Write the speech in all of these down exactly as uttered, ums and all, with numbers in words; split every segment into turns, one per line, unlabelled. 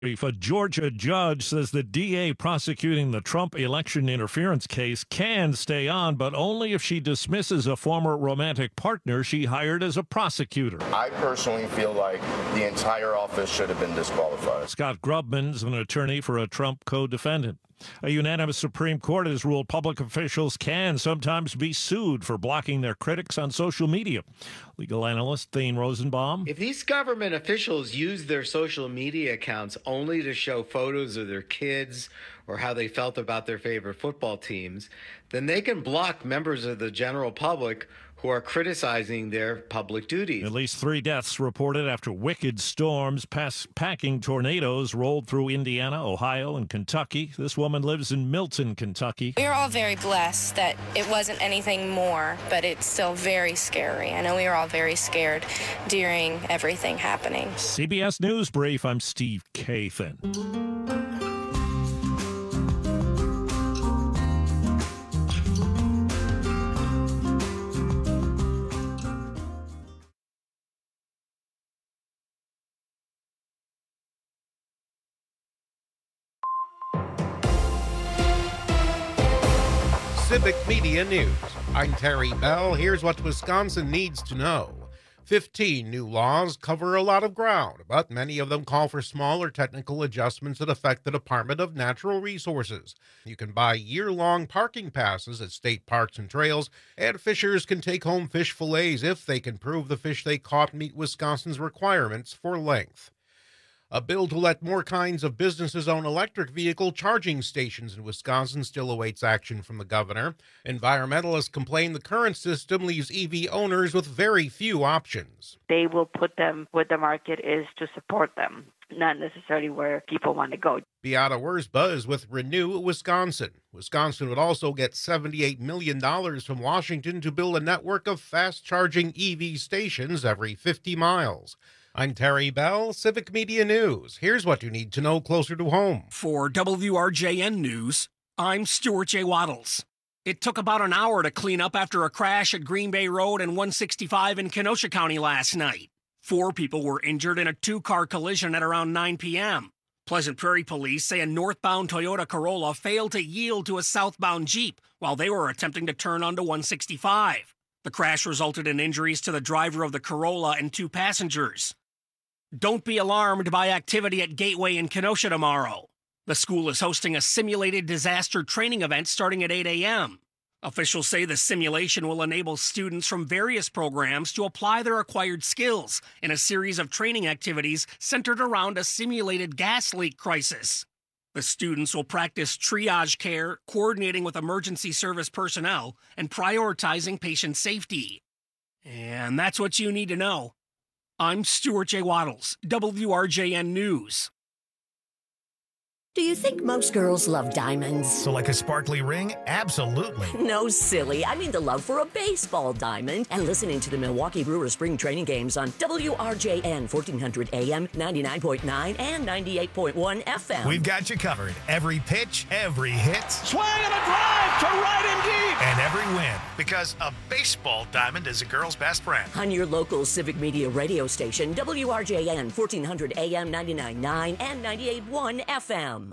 If a Georgia judge says the D A prosecuting the Trump election interference case can stay on, but only if she dismisses a former romantic partner she hired as a prosecutor.
I personally feel like the entire office should have been disqualified.
Scott Grubman's an attorney for a Trump co-defendant. A unanimous Supreme Court has ruled public officials can sometimes be sued for blocking their critics on social media. Legal analyst Thane Rosenbaum.
If these government officials use their social media accounts only to show photos of their kids or how they felt about their favorite football teams, then they can block members of the general public who are criticizing their public duties.
At least three deaths reported after wicked storms, pass, packing tornadoes rolled through Indiana, Ohio, and Kentucky. This woman lives in Milton, Kentucky.
We are all very blessed that it wasn't anything more, but it's still very scary. I know we were all very scared during everything happening.
C B S News Brief, I'm Steve Kathan.
Civic Media News. I'm Terry Bell. Here's what Wisconsin needs to know. Fifteen new laws cover a lot of ground, but many of them call for smaller technical adjustments that affect the Department of Natural Resources. You can buy year-long parking passes at state parks and trails, and fishers can take home fish fillets if they can prove the fish they caught meet Wisconsin's requirements for length. A bill to let more kinds of businesses own electric vehicle charging stations in Wisconsin still awaits action from the governor. Environmentalists complain the current system leaves E V owners with very few options.
They will put them where the market is to support them, not necessarily where people want to go.
Beata Wurzba is with Renew Wisconsin. Wisconsin would also get seventy-eight million dollars from Washington to build a network of fast-charging E V stations every fifty miles. I'm Terry Bell, Civic Media News. Here's what you need to know closer to home.
For W R J N News, I'm Stuart J. Waddles. It took about an hour to clean up after a crash at Green Bay Road and one sixty-five in Kenosha County last night. Four people were injured in a two-car collision at around nine p.m. Pleasant Prairie police say a northbound Toyota Corolla failed to yield to a southbound Jeep while they were attempting to turn onto one sixty-five. The crash resulted in injuries to the driver of the Corolla and two passengers. Don't be alarmed by activity at Gateway in Kenosha tomorrow. The school is hosting a simulated disaster training event starting at eight a.m. Officials say the simulation will enable students from various programs to apply their acquired skills in a series of training activities centered around a simulated gas leak crisis. The students will practice triage care, coordinating with emergency service personnel, and prioritizing patient safety. And that's what you need to know. I'm Stuart J. Waddles, W R J N News.
Do you think most girls love diamonds?
So like a sparkly ring? Absolutely.
No, silly. I mean the love for a baseball diamond. And listening to the Milwaukee Brewers spring training games on W R J N fourteen hundred A M, ninety-nine point nine, and ninety-eight point one F M.
We've got you covered. Every pitch, every hit.
Swing and a drive to right and deep.
And every win. Because a baseball diamond is a girl's best friend.
On your local Civic Media radio station, W R J N fourteen hundred A M, ninety-nine point nine, and ninety-eight point one F M.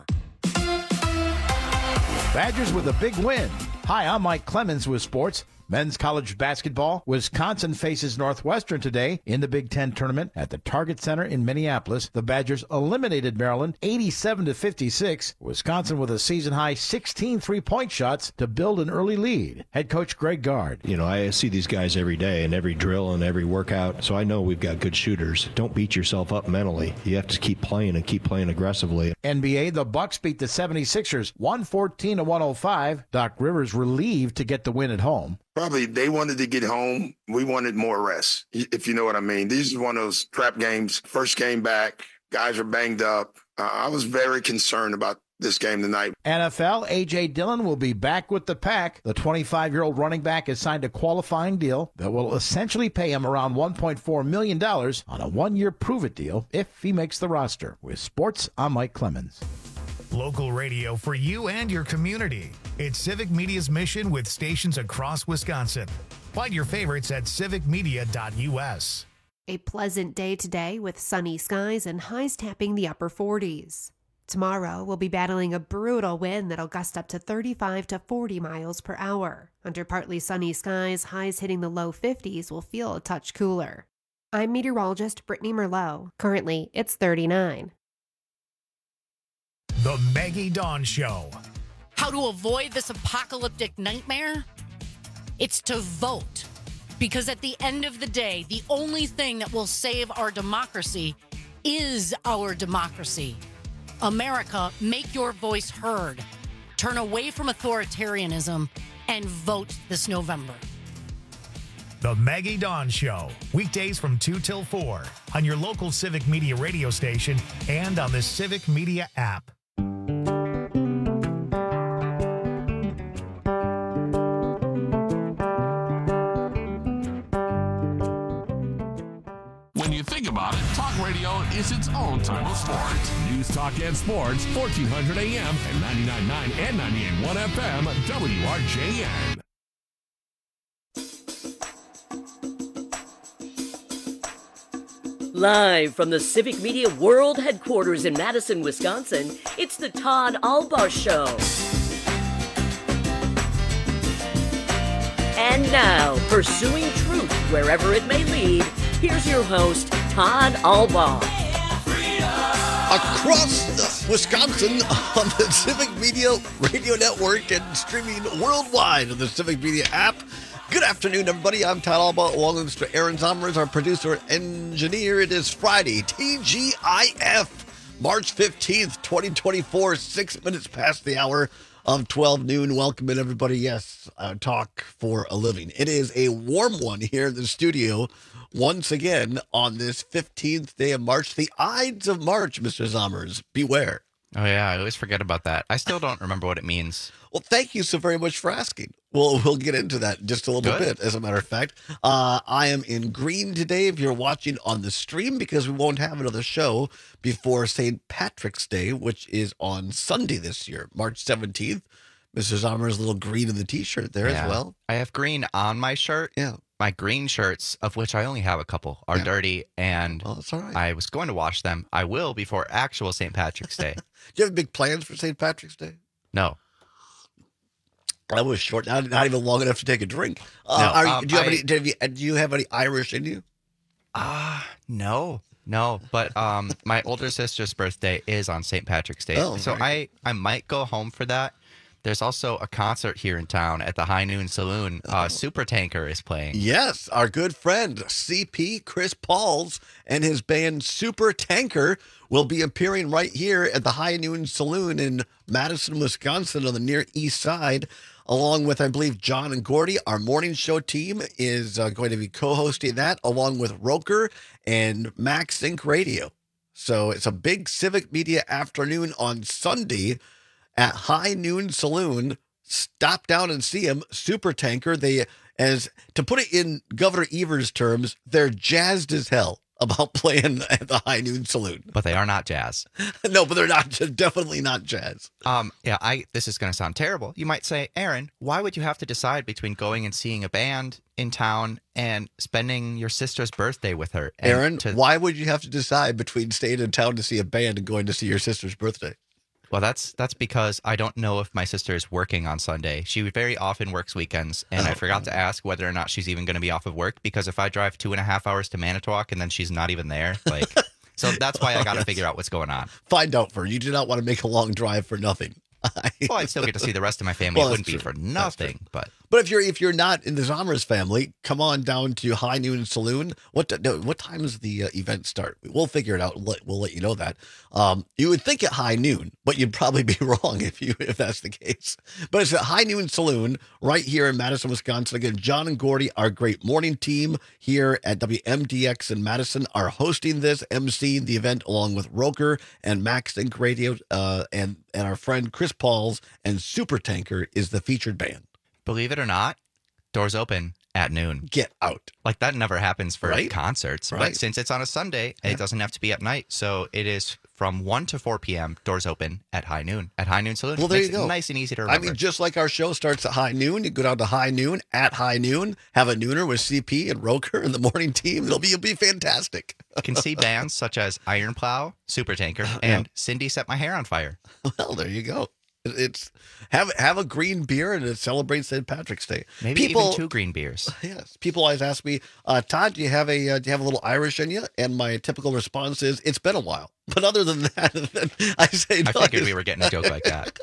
Badgers with a big win. Hi, I'm Mike Clemens with sports. Men's college basketball. Wisconsin faces Northwestern today in the Big Ten tournament at the Target Center in Minneapolis. The Badgers eliminated Maryland eighty-seven to fifty-six. Wisconsin with a season-high sixteen three-point shots to build an early lead. Head coach Greg Gard.
You know, I see these guys every day in every drill and every workout, so I know we've got good shooters. Don't beat yourself up mentally. You have to keep playing and keep playing aggressively.
N B A, the Bucks beat the seventy-sixers one fourteen to one oh five. Doc Rivers relieved to get the win at home.
Probably they wanted to get home. We wanted more rest, if you know what I mean. These are one of those trap games. First game back, guys are banged up. Uh, I was very concerned about this game tonight.
N F L, A J. Dillon will be back with the Pack. The twenty-five-year-old running back has signed a qualifying deal that will essentially pay him around one point four million dollars on a one-year prove-it deal if he makes the roster. With sports, I'm Mike Clemens.
Local radio for you and your community. It's Civic Media's mission with stations across Wisconsin. Find your favorites at civic media dot U S.
A pleasant day today with sunny skies and highs tapping the upper forties. Tomorrow, we'll be battling a brutal wind that'll gust up to thirty-five to forty miles per hour. Under partly sunny skies, highs hitting the low fifties will feel a touch cooler. I'm meteorologist Brittany Merlot. Currently, it's thirty-nine.
The Maggie Dawn Show.
How to avoid this apocalyptic nightmare? It's to vote. Because at the end of the day, the only thing that will save our democracy is our democracy. America, make your voice heard. Turn away from authoritarianism and vote this November.
The Maggie Dawn Show, weekdays from two till four on your local Civic Media radio station and on the Civic Media app.
When you think about it, talk radio is its own type of sport. News, talk, and sports, fourteen hundred A M and ninety-nine point nine and ninety-eight point one F M, W R J N.
Live from the Civic Media World Headquarters in Madison, Wisconsin, it's the Todd Albaugh Show. And now, pursuing truth wherever it may lead, here's your host, Todd Albaugh.
Across Wisconsin on the Civic Media Radio Network and streaming worldwide on the Civic Media app. Good afternoon, everybody. I'm Todd Albaugh, along with Mister Aaron Zommers, our producer and engineer. It is Friday, T G I F, March fifteenth, twenty twenty-four, six minutes past the hour of twelve noon. Welcome in, everybody. Yes, uh, talk for a living. It is a warm one here in the studio once again on this fifteenth day of March. The Ides of March, Mister Zommers. Beware.
Oh, yeah. I always forget about that. I still don't remember what it means.
Well, thank you so very much for asking. We'll, we'll get into that in just a little
Good.
bit, as a matter of fact. Uh, I am in green today if you're watching on the stream, because we won't have another show before Saint Patrick's Day, which is on Sunday this year, March seventeenth. Mister Zommer's little green in the T-shirt there
Yeah.
as well.
I have green on my shirt.
Yeah.
My green shirts, of which I only have a couple, are
Yeah.
dirty, and
Oh, that's all right.
I was going to wash them. I will before actual Saint Patrick's Day.
Do you have big plans for Saint Patrick's Day?
No.
I was short, not, not even long enough to take a drink. Uh,
No,
are you,
um,
do, you have
I-
any, do, you, do you have any Irish in you?
Ah, no. No, but um, my older sister's birthday is on Saint Patrick's Day,
Oh,
so
very
I, I might go home for that. There's also a concert here in town at the High Noon Saloon. Uh, Super Tanker is playing.
Yes, our good friend C P Chris Pauls and his band Super Tanker will be appearing right here at the High Noon Saloon in Madison, Wisconsin on the Near East Side, along with, I believe, John and Gordy. Our morning show team is uh, going to be co-hosting that, along with Roker and Max Inc Radio. So it's a big Civic Media afternoon on Sunday at High Noon Saloon. Stop down and see him. Super Tanker. They, as to put it in Governor Evers' terms, they're jazzed as hell about playing at the High Noon Saloon.
But they are not jazz.
No, but they're not, definitely not jazz.
Um, yeah, I. This is going to sound terrible. You might say, Aaron, why would you have to decide between going and seeing a band in town and spending your sister's birthday with her? And
Aaron,
to-
why would you have to decide between staying in town to see a band and going to see your sister's birthday?
Well, that's that's because I don't know if my sister is working on Sunday. She very often works weekends, and I forgot to ask whether or not she's even going to be off of work, because if I drive two and a half hours to Manitowoc and then she's not even there, like, so that's why I got to figure out what's going on.
Find out for her. You do not want to make a long drive for nothing.
Well, I'd still get to see the rest of my family.
Well,
It wouldn't
that's
be
true.
for
That's
nothing, but
But if you're if you're not in the Zommers family, come on down to High Noon Saloon. What t- no, what time does the uh, event start? We'll figure it out. We'll let, we'll let you know that. Um, you would think at high noon, but you'd probably be wrong if you if that's the case. But it's at High Noon Saloon right here in Madison, Wisconsin. Again, John and Gordy, our great morning team here at W M D X in Madison, are hosting this, emceeing the event along with Roker and Max Inc Radio, uh, and and our friend Chris Pauls, and Super Tanker is the featured band.
believe it or not, doors open at noon.
Get out.
Like, that never happens for
Right?
concerts.
Right.
But since it's on a Sunday,
Yeah.
it doesn't have to be at night. So it is from one to four p.m. Doors open at high noon at High Noon Saloon.
Well, there
Makes
you go.
It nice and easy to remember.
I mean, just like our show starts at high noon, you go down to high noon at high noon, have a nooner with C P and Roker and the morning team. It'll be it'll be fantastic.
You can see bands such as Iron Plow, Super Tanker, and yeah. Cindy Set My Hair on Fire.
Well, there you go. It's have have a green beer and it celebrates Saint Patrick's Day.
Maybe people, even two green beers.
Yes, people always ask me, uh, Todd, do you have a uh, do you have a little Irish in you? And my typical response is, it's been a while. But other than that, I say no.
I figured we were getting a joke like that.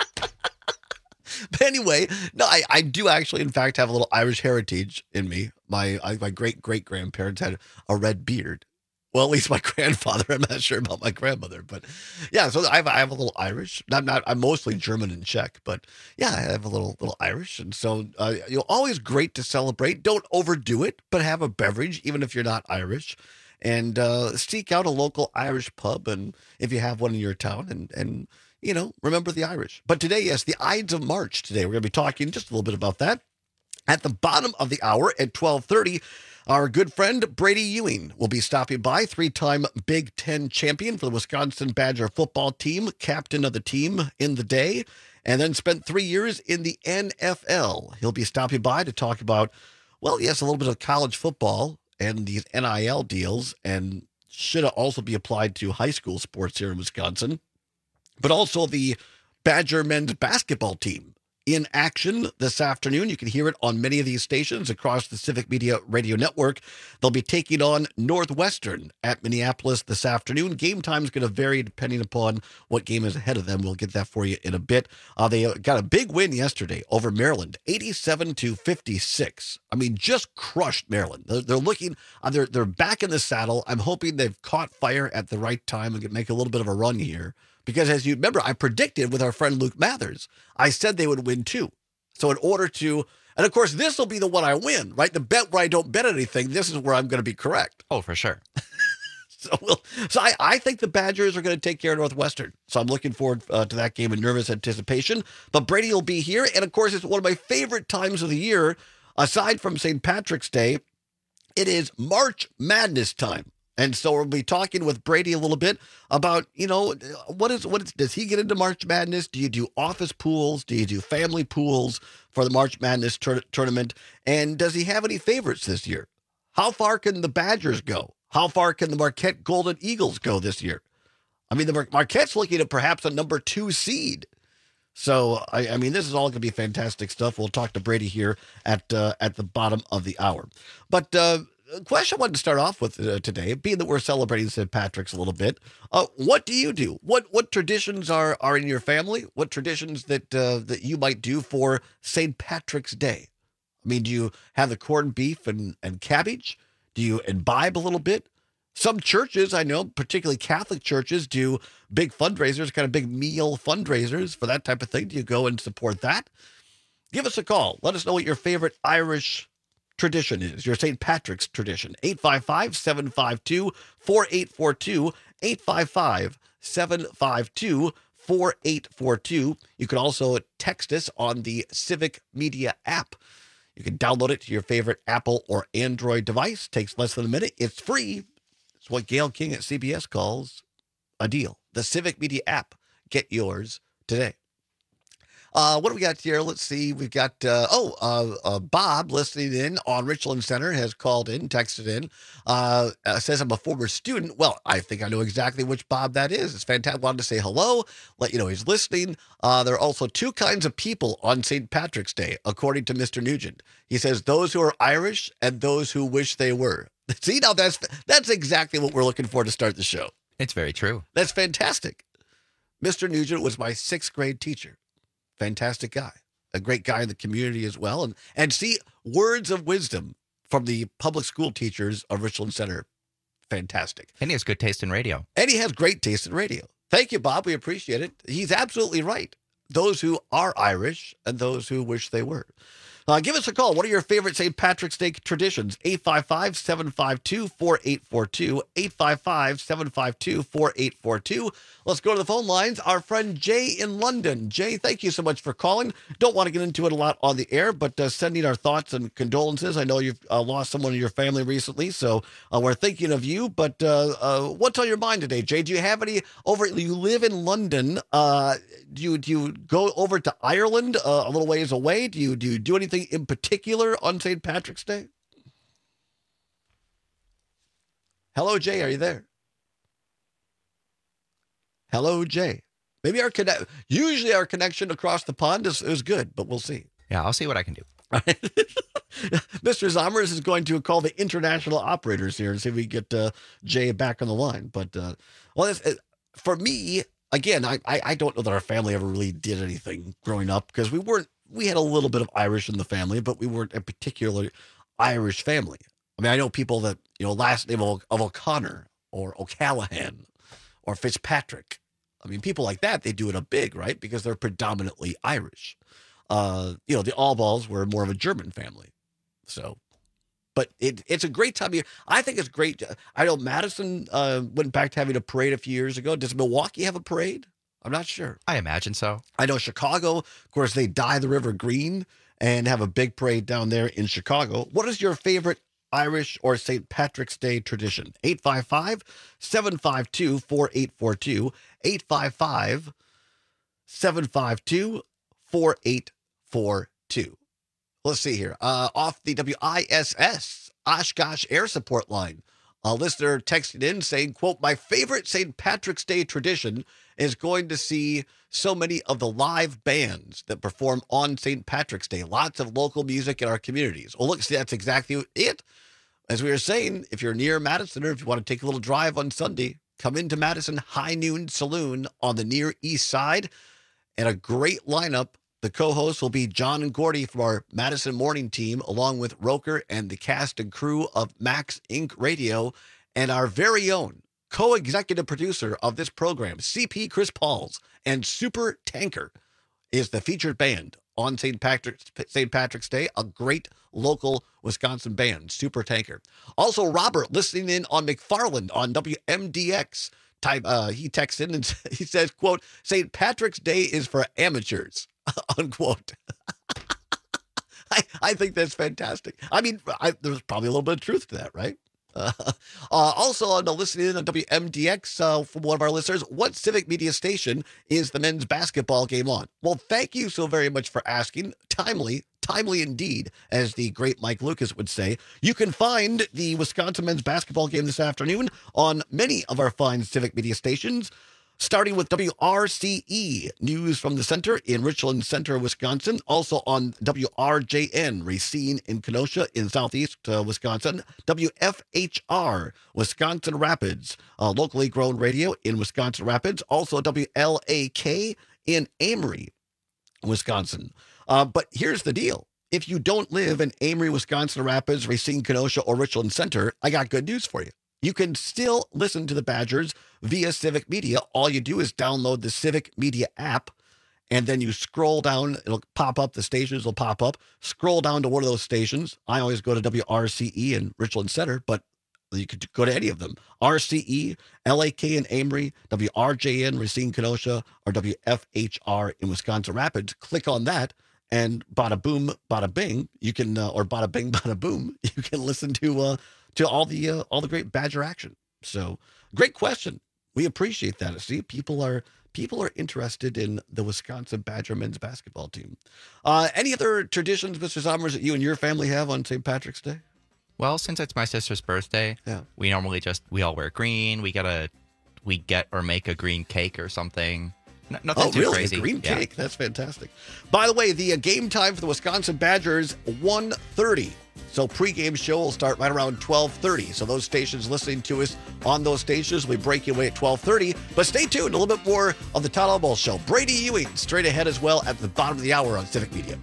But anyway, no, I, I do actually, in fact, have a little Irish heritage in me. My I, my great great grandparents had a red beard. Well, at least my grandfather. I'm not sure about my grandmother, but yeah. So I have, I have a little Irish. I'm not. I'm mostly German and Czech, but yeah, I have a little little Irish, and so uh, you know, always great to celebrate. Don't overdo it, but have a beverage, even if you're not Irish, and uh, seek out a local Irish pub, and if you have one in your town, and and you know, remember the Irish. But today, yes, the Ides of March. Today, we're going to be talking just a little bit about that at the bottom of the hour at twelve thirty. Our good friend Brady Ewing will be stopping by, three-time Big Ten champion for the Wisconsin Badger football team, captain of the team in the day, and then spent three years in the N F L. He'll be stopping by to talk about, well, yes, a little bit of college football and these N I L deals, and should also be applied to high school sports here in Wisconsin, but also the Badger men's basketball team in action this afternoon. You can hear it on many of these stations across the Civic Media Radio Network. They'll be taking on Northwestern at Minneapolis this afternoon. Game time is going to vary depending upon what game is ahead of them. We'll get that for you in a bit. Uh, they got a big win yesterday over Maryland, eighty-seven to fifty-six. I mean, just crushed Maryland. They're, they're looking, uh, they're, they're back in the saddle. I'm hoping they've caught fire at the right time and can make a little bit of a run here. Because as you remember, I predicted with our friend Luke Mathers, I said they would win too. So in order to, and of course, this will be the one I win, right? The bet where I don't bet anything, this is where I'm going to be correct.
Oh, for sure.
so we'll, so I, I think the Badgers are going to take care of Northwestern. So I'm looking forward uh, to that game in nervous anticipation. But Brady will be here. And of course, it's one of my favorite times of the year, aside from Saint Patrick's Day. It is March Madness time. And so we'll be talking with Brady a little bit about, you know, what is, what is, does he get into March Madness? Do you do office pools? Do you do family pools for the March Madness tur- tournament? And does he have any favorites this year? How far can the Badgers go? How far can the Marquette Golden Eagles go this year? I mean, the Mar- Marquette's looking at perhaps a number two seed. So, I, I mean, this is all going to be fantastic stuff. We'll talk to Brady here at, uh, at the bottom of the hour. But, uh, question I wanted to start off with uh, today, being that we're celebrating Saint Patrick's a little bit. Uh, what do you do? What what traditions are are in your family? What traditions that uh, that you might do for Saint Patrick's Day? I mean, do you have the corned beef and, and cabbage? Do you imbibe a little bit? Some churches, I know, particularly Catholic churches, do big fundraisers, kind of big meal fundraisers for that type of thing. Do you go and support that? Give us a call. Let us know what your favorite Irish tradition is, your Saint Patrick's tradition. eight five five, seven five two, four eight four two, eight five five, seven five two, four eight four two. You can also text us on the Civic Media app. You can download it to your favorite Apple or Android device. Takes less than a minute. It's free. It's what Gail King at C B S calls a deal. The Civic Media app. Get yours today. Uh, what do we got here? Let's see. We've got, uh, oh, uh, uh, Bob listening in on Richland Center has called in, texted in, uh, uh, says I'm a former student. Well, I think I know exactly which Bob that is. It's fantastic. Wanted to say hello, let you know he's listening. Uh, there are also two kinds of people on Saint Patrick's Day, according to Mister Nugent. He says those who are Irish and those who wish they were. See, now that's, that's exactly what we're looking for to start the show.
It's very true.
That's fantastic. Mister Nugent was my sixth grade teacher. Fantastic guy, a great guy in the community as well. And and see, words of wisdom from the public school teachers of Richland Center. Fantastic.
And he has good taste in radio.
And he has great taste in radio. Thank you, Bob. We appreciate it. He's absolutely right. Those who are Irish and those who wish they were. Uh, give us a call. What are your favorite Saint Patrick's Day traditions? eight five five, seven five two, four eight four two. eight five five, seven five two, four eight four two. Let's go to the phone lines. Our friend Jay in London. Jay, thank you so much for calling. Don't want to get into it a lot on the air, but uh, sending our thoughts and condolences. I know you've uh, lost someone in your family recently, so uh, we're thinking of you. But uh, uh, what's on your mind today, Jay? Do you have any over? You live in London. Uh, do you do you go over to Ireland uh, a little ways away? Do you do you do anything in particular on Saint Patrick's Day? Hello, Jay. Are you there? Hello, Jay. Maybe our connect. Usually, our connection across the pond is, is good, but we'll see.
Yeah, I'll see what I can do.
Mister Zomers is going to call the international operators here and see if we get uh, Jay back on the line. But uh, well, it's, it, for me, again, I, I I don't know that our family ever really did anything growing up because we weren't. We had a little bit of Irish in the family, but we weren't a particularly Irish family. I mean, I know people that you know last name of, of O'Connor or O'Callahan or Fitzpatrick. I mean, people like that, they do it a big, right? Because they're predominantly Irish. Uh, you know, the Allballs were more of a German family. So, but it, it's a great time of year. I think it's great. I know Madison uh, went back to having a parade a few years ago. Does Milwaukee have a parade? I'm not sure.
I imagine so.
I know Chicago, of course, they dye the river green and have a big parade down there in Chicago. What is your favorite Irish or Saint Patrick's Day tradition? eight five five, seven five two, four eight four two. eight five five, seven five two, four eight four two. Let's see here. Uh, off the W I S S Oshkosh Air Support line, a listener texted in saying, quote, my favorite Saint Patrick's Day tradition is going to see so many of the live bands that perform on Saint Patrick's Day. Lots of local music in our communities. Well, look, see, that's exactly it. As we were saying, if you're near Madison or if you want to take a little drive on Sunday, come into Madison High Noon Saloon on the Near East Side, and a great lineup. The co-hosts will be John and Gordy from our Madison morning team, along with Roker and the cast and crew of Max Incorporated. Radio, and our very own co-executive producer of this program, C P Chris Pauls, and Super Tanker is the featured band on Saint Patrick's Saint Patrick's Day, a great local Wisconsin band, Super Tanker. Also, Robert listening in on McFarland on W M D X. Type, uh, he texts in and he says, quote, Saint Patrick's Day is for amateurs, unquote. I, I think that's fantastic. I mean, I, there's probably a little bit of truth to that, right? Uh, uh, also, on the listening in on W M D X uh, from one of our listeners, what civic media station is the men's basketball game on? Well, thank you so very much for asking. Timely, timely indeed, as the great Mike Lucas would say. You can find the Wisconsin men's basketball game this afternoon on many of our fine civic media stations, starting with W R C E, News from the Center in Richland Center, Wisconsin. Also on W R J N, Racine in Kenosha in southeast uh, Wisconsin. W F H R, Wisconsin Rapids, uh, locally grown radio in Wisconsin Rapids. Also W L A K in Amory, Wisconsin. Uh, but here's the deal. If you don't live in Amory, Wisconsin Rapids, Racine, Kenosha, or Richland Center, I got good news for you. You can still listen to the Badgers via Civic Media. All you do is download the Civic Media app, and then you scroll down. It'll pop up. The stations will pop up. Scroll down to one of those stations. I always go to W R C E in Richland Center, but you could go to any of them. R C E, L A K in Amory, W R J N, Racine, Kenosha, or W F H R in Wisconsin Rapids. Click on that, and bada boom, bada bing, you can, uh, or bada bing, bada boom, you can listen to uh, to all the uh, all the great Badger action. So, great question. We appreciate that. See, people are people are interested in the Wisconsin Badger men's basketball team. Uh, any other traditions, Mister Somers, that you and your family have on Saint Patrick's Day?
Well, since it's my sister's birthday,
yeah.
we normally just we all wear green. We get a we get or make a green cake or something. N- nothing
oh,
too
really?
crazy.
A green
yeah.
cake. That's fantastic. By the way, the uh, game time for the Wisconsin Badgers, one thirty. So pregame show will start right around twelve thirty. So those stations listening to us on those stations will be breaking away at twelve thirty. But stay tuned. A little bit more of the Todd Allball Show. Brady Ewing straight ahead as well at the bottom of the hour on Civic Media.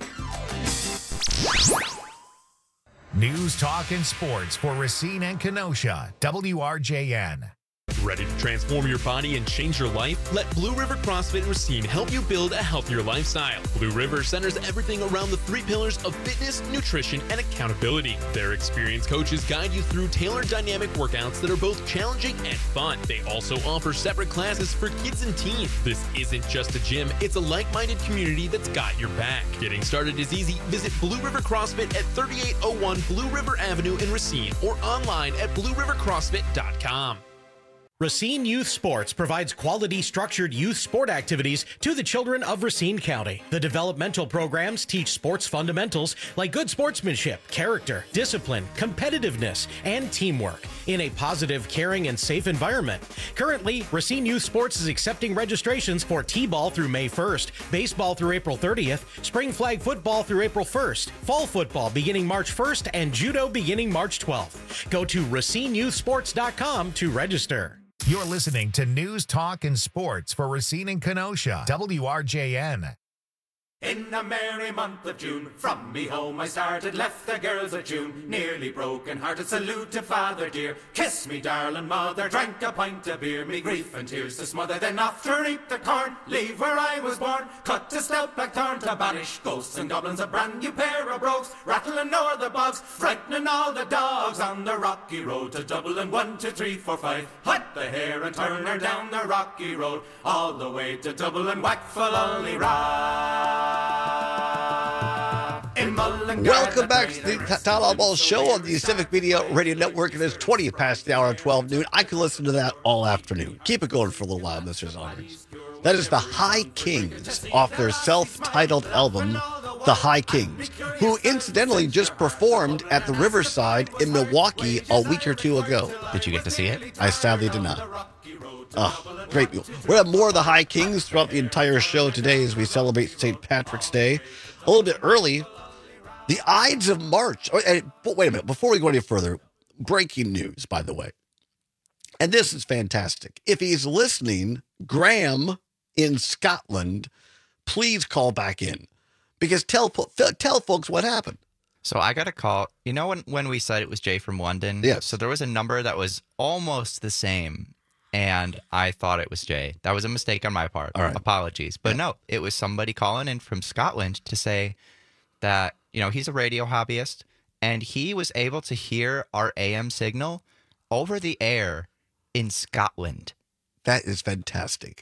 News, talk, and sports for Racine and Kenosha. W R J N.
Ready to transform your body and change your life? Let Blue River CrossFit and Racine help you build a healthier lifestyle. Blue River centers everything around the three pillars of fitness, nutrition, and accountability. Their experienced coaches guide you through tailored dynamic workouts that are both challenging and fun. They also offer separate classes for kids and teens. This isn't just a gym, it's a like-minded community that's got your back. Getting started is easy. Visit Blue River CrossFit at thirty-eight oh one Blue River Avenue in Racine or online at blue river crossfit dot com.
Racine Youth Sports provides quality structured youth sport activities to the children of Racine County. The developmental programs teach sports fundamentals like good sportsmanship, character, discipline, competitiveness, and teamwork in a positive, caring, and safe environment. Currently, Racine Youth Sports is accepting registrations for T-ball through May first, baseball through April thirtieth, spring flag football through April first, fall football beginning March first, and judo beginning March twelfth. Go to racine youth sports dot com to register.
You're listening to News, Talk, and Sports for Racine and Kenosha, W R J N.
In the merry month of June, from me home I started, left the girls at June, nearly broken-hearted, salute to father dear, kiss me darling mother, drank a pint of beer, me grief and tears to smother, then off to reap the corn, leave where I was born, cut a stout black thorn to banish ghosts and goblins, a brand new pair of brogues, rattling o'er the bogs, frightening all the dogs on the rocky road to Dublin, one, two, three, four, five, hut the hare and turn her down the rocky road, all the way to Dublin, whack for lolly ride.
Welcome back to the Town Ball Show on the Civic Media Radio Network. It is twenty past the hour of twelve noon. I can listen to that all afternoon. Keep it going for a little while, Mister Zonners. That is the High Kings off their self-titled album, The High Kings, who incidentally just performed at the Riverside in Milwaukee a week or two ago.
Did you get to see it?
I sadly did not. Oh, great. We'll have more of the High Kings throughout the entire show today as we celebrate Saint Patrick's Day. A little bit early, the Ides of March. Oh, and, but wait a minute. Before we go any further, breaking news, by the way. And this is fantastic. If he's listening, Graham in Scotland, please call back in. Because tell tell folks what happened.
So I got a call. You know when, when we said it was Jay from London?
Yes.
So there was a number that was almost the same. And I thought it was Jay. That was a mistake on my part.
All right.
Apologies. But
Yeah.
no, it was somebody calling in from Scotland to say that, you know, he's a radio hobbyist and he was able to hear our A M signal over the air in Scotland.
That is fantastic.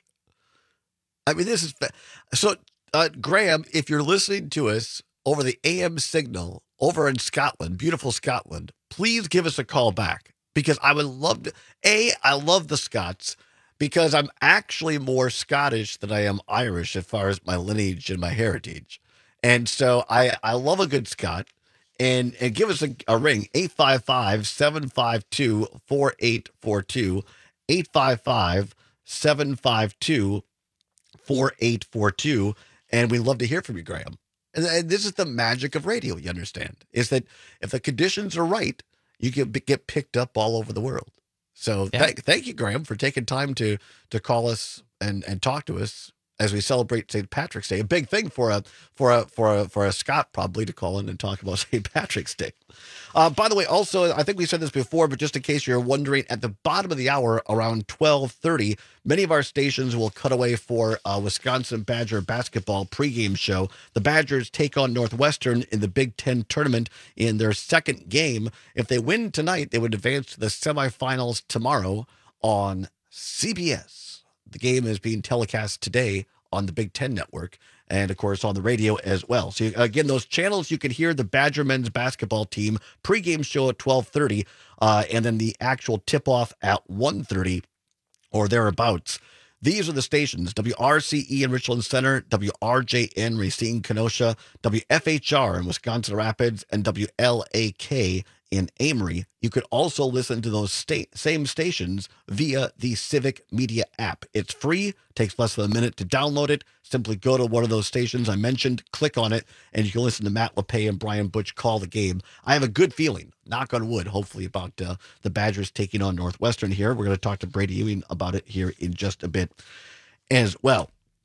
I mean, this is fa- so, uh, Graham, if you're listening to us over the A M signal over in Scotland, beautiful Scotland, please give us a call back. Because I would love to, A, I love the Scots because I'm actually more Scottish than I am Irish as far as my lineage and my heritage. And so I, I love a good Scot. And, and give us a, a ring, eight five five, seven five two, four eight four two, eight five five, seven five two, four eight four two. And we'd love to hear from you, Graham. And, and this is the magic of radio, you understand, is that if the conditions are right, you can get picked up all over the world. So
Yeah.
th- thank you, Graham, for taking time to to call us and, and talk to us as we celebrate Saint Patrick's Day. A big thing for a for a for a for a Scot probably to call in and talk about Saint Patrick's Day. Uh, by the way, also I think we said this before, but just in case you're wondering, at the bottom of the hour around twelve thirty, many of our stations will cut away for a Wisconsin Badger basketball pregame show. The Badgers take on Northwestern in the Big Ten tournament in their second game. If they win tonight, they would advance to the semifinals tomorrow on C B S. The game is being telecast today on the Big Ten Network and, of course, on the radio as well. So, again, those channels, you can hear the Badger men's basketball team pregame show at twelve thirty uh, and then the actual tip-off at one thirty or thereabouts. These are the stations: W R C E in Richland Center, W R J N Racine Kenosha, W F H R in Wisconsin Rapids, and W L A K in Amory. You could also listen to those sta- same stations via the Civic Media app. It's free, takes less than a minute to download it. Simply go to one of those stations I mentioned, click on it, and you can listen to Matt LePay and Brian Butch call the game. I have a good feeling, knock on wood, hopefully, about uh, the Badgers taking on Northwestern here. We're going to talk to Brady Ewing about it here in just a bit as well.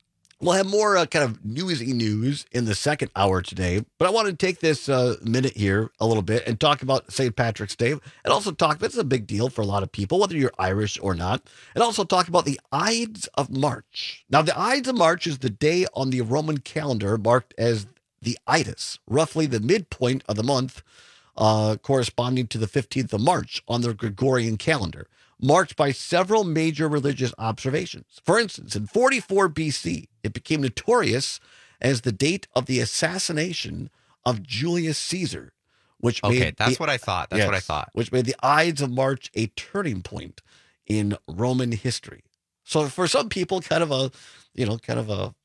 We'll have more uh, kind of newsy news in the second hour today, but I want to take this uh, minute here a little bit and talk about Saint Patrick's Day, and also talk, this is a big deal for a lot of people, whether you're Irish or not, and also talk about the Ides of March. Now, the Ides of March is the day on the Roman calendar marked as the Ides, roughly the midpoint of the month, uh, corresponding to the fifteenth of March on the Gregorian calendar, marked by several major religious observations. For instance, in forty-four B C, it became notorious as the date of the assassination of Julius Caesar, which
Okay,
made
that's
the-
what I thought. That's what I
Yes,
thought.
Which made the Ides of March a turning point in Roman history. So for some people, kind of a, you know, kind of a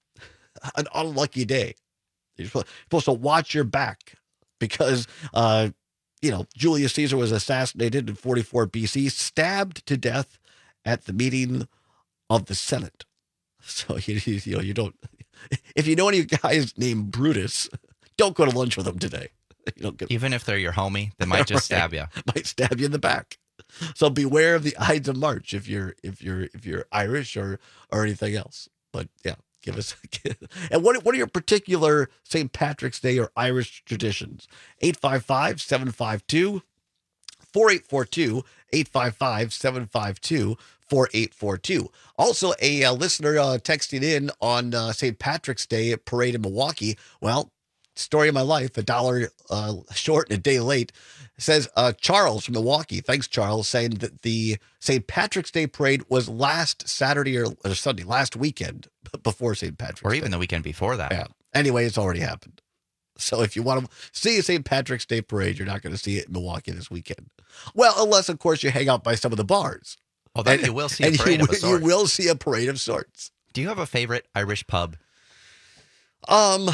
an unlucky day. You're supposed supposed to watch your back because, uh, you know, Julius Caesar was assassinated in forty-four B C, stabbed to death at the meeting of the Senate. So, you, you, you know, you don't, if you know any guys named Brutus, don't go to lunch with them today. You don't get,
Even if they're your homie, they might just
Right.
stab you.
might stab you in the back. So beware of the Ides of March if you're if you're if you're Irish or or anything else. But yeah, give us. And what what are your particular Saint Patrick's Day or Irish traditions? eight five five, seven five two, four eight four two, eight five five, seven five two, four eight four two. Also, a uh, listener uh, texted in on uh, Saint Patrick's Day parade in Milwaukee. Well, story of my life, a dollar uh, short and a day late. Says uh, Charles from Milwaukee. Thanks, Charles, saying that the Saint Patrick's Day parade was last Saturday or, or Sunday, last weekend before Saint Patrick's
Or
Day.
even the weekend before that.
Yeah. Anyway, it's already happened. So if you want to see a Saint Patrick's Day parade, you're not going to see it in Milwaukee this weekend. Well, unless, of course, you hang out by some of the bars.
Well, then
And-
you will see a
and
parade
you,
of a
will-
sort.
You will see a parade of sorts.
Do you have a favorite Irish pub?
Um,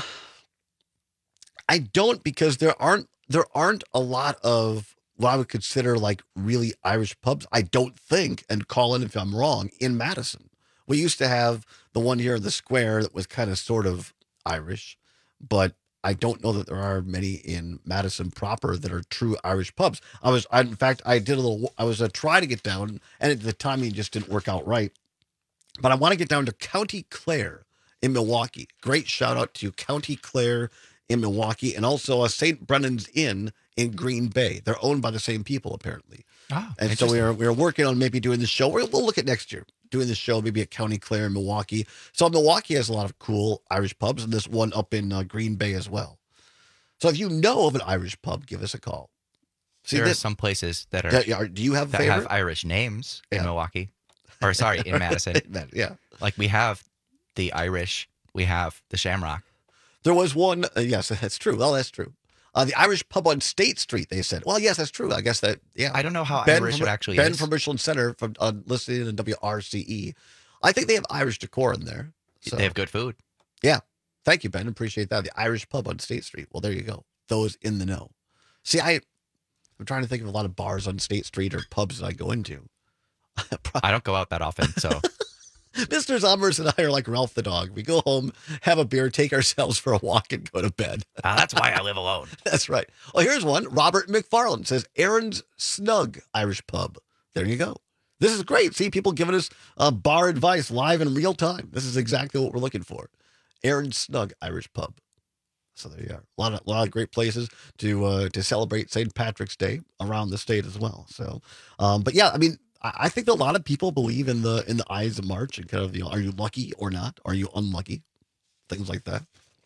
I don't, because there aren't there aren't a lot of what I would consider like really Irish pubs. I don't think, and call in if I'm wrong, in Madison. We used to have the one here in the square that was kind of sort of Irish, but I don't know that there are many in Madison proper that are true Irish pubs. I was, I, in fact, I did a little, I was uh, trying to get down, and at the timing just didn't work out right. But I want to get down to County Clare in Milwaukee. Great shout out to County Clare in Milwaukee, and also a Saint Brennan's Inn in Green Bay. They're owned by the same people, apparently.
Oh,
and so we are we are working on maybe doing the show. We'll, we'll look at next year doing the show maybe at County Clare in Milwaukee. So Milwaukee has a lot of cool Irish pubs, and this one up in uh, Green Bay as well. So if you know of an Irish pub, give us a call. See,
there are
this-
some places that are.
that- yeah, do you have a
that
favorite?
have Irish names
Yeah.
in Milwaukee, or sorry, in Madison?
Yeah,
like we have the Irish, we have the Shamrock.
There was one. Uh, yes, that's true. Well, that's true. Uh, the Irish pub on State Street, they said. Well, yes, that's true. I guess that, yeah.
I don't know how
Ben
Irish
from,
it actually
Ben
is.
from Richland Center from uh, listening to W R C E. I think they have Irish decor in there. So.
They have good food.
Yeah. Thank you, Ben. Appreciate that. The Irish pub on State Street. Well, there you go. Those in the know. See, I, I'm trying to think of a lot of bars on State Street or pubs that I go into.
I don't go out that often, so.
Mister Zommers and I are like Ralph the dog. We go home, have a beer, take ourselves for a walk, and go to bed.
Uh, that's why I live alone.
That's right. Well, here's one. Robert McFarland says Aaron's Snug Irish Pub. There you go. This is great. See, people giving us uh, bar advice live in real time. This is exactly what we're looking for. Aaron's Snug Irish Pub. So there you are. A lot of, a lot of great places to uh, to celebrate Saint Patrick's Day around the state as well. So, um, but yeah, I mean, I, I think that a lot of people believe in the in the Ides of March and kind of, you know, are you lucky or not? Are you unlucky? Things like that.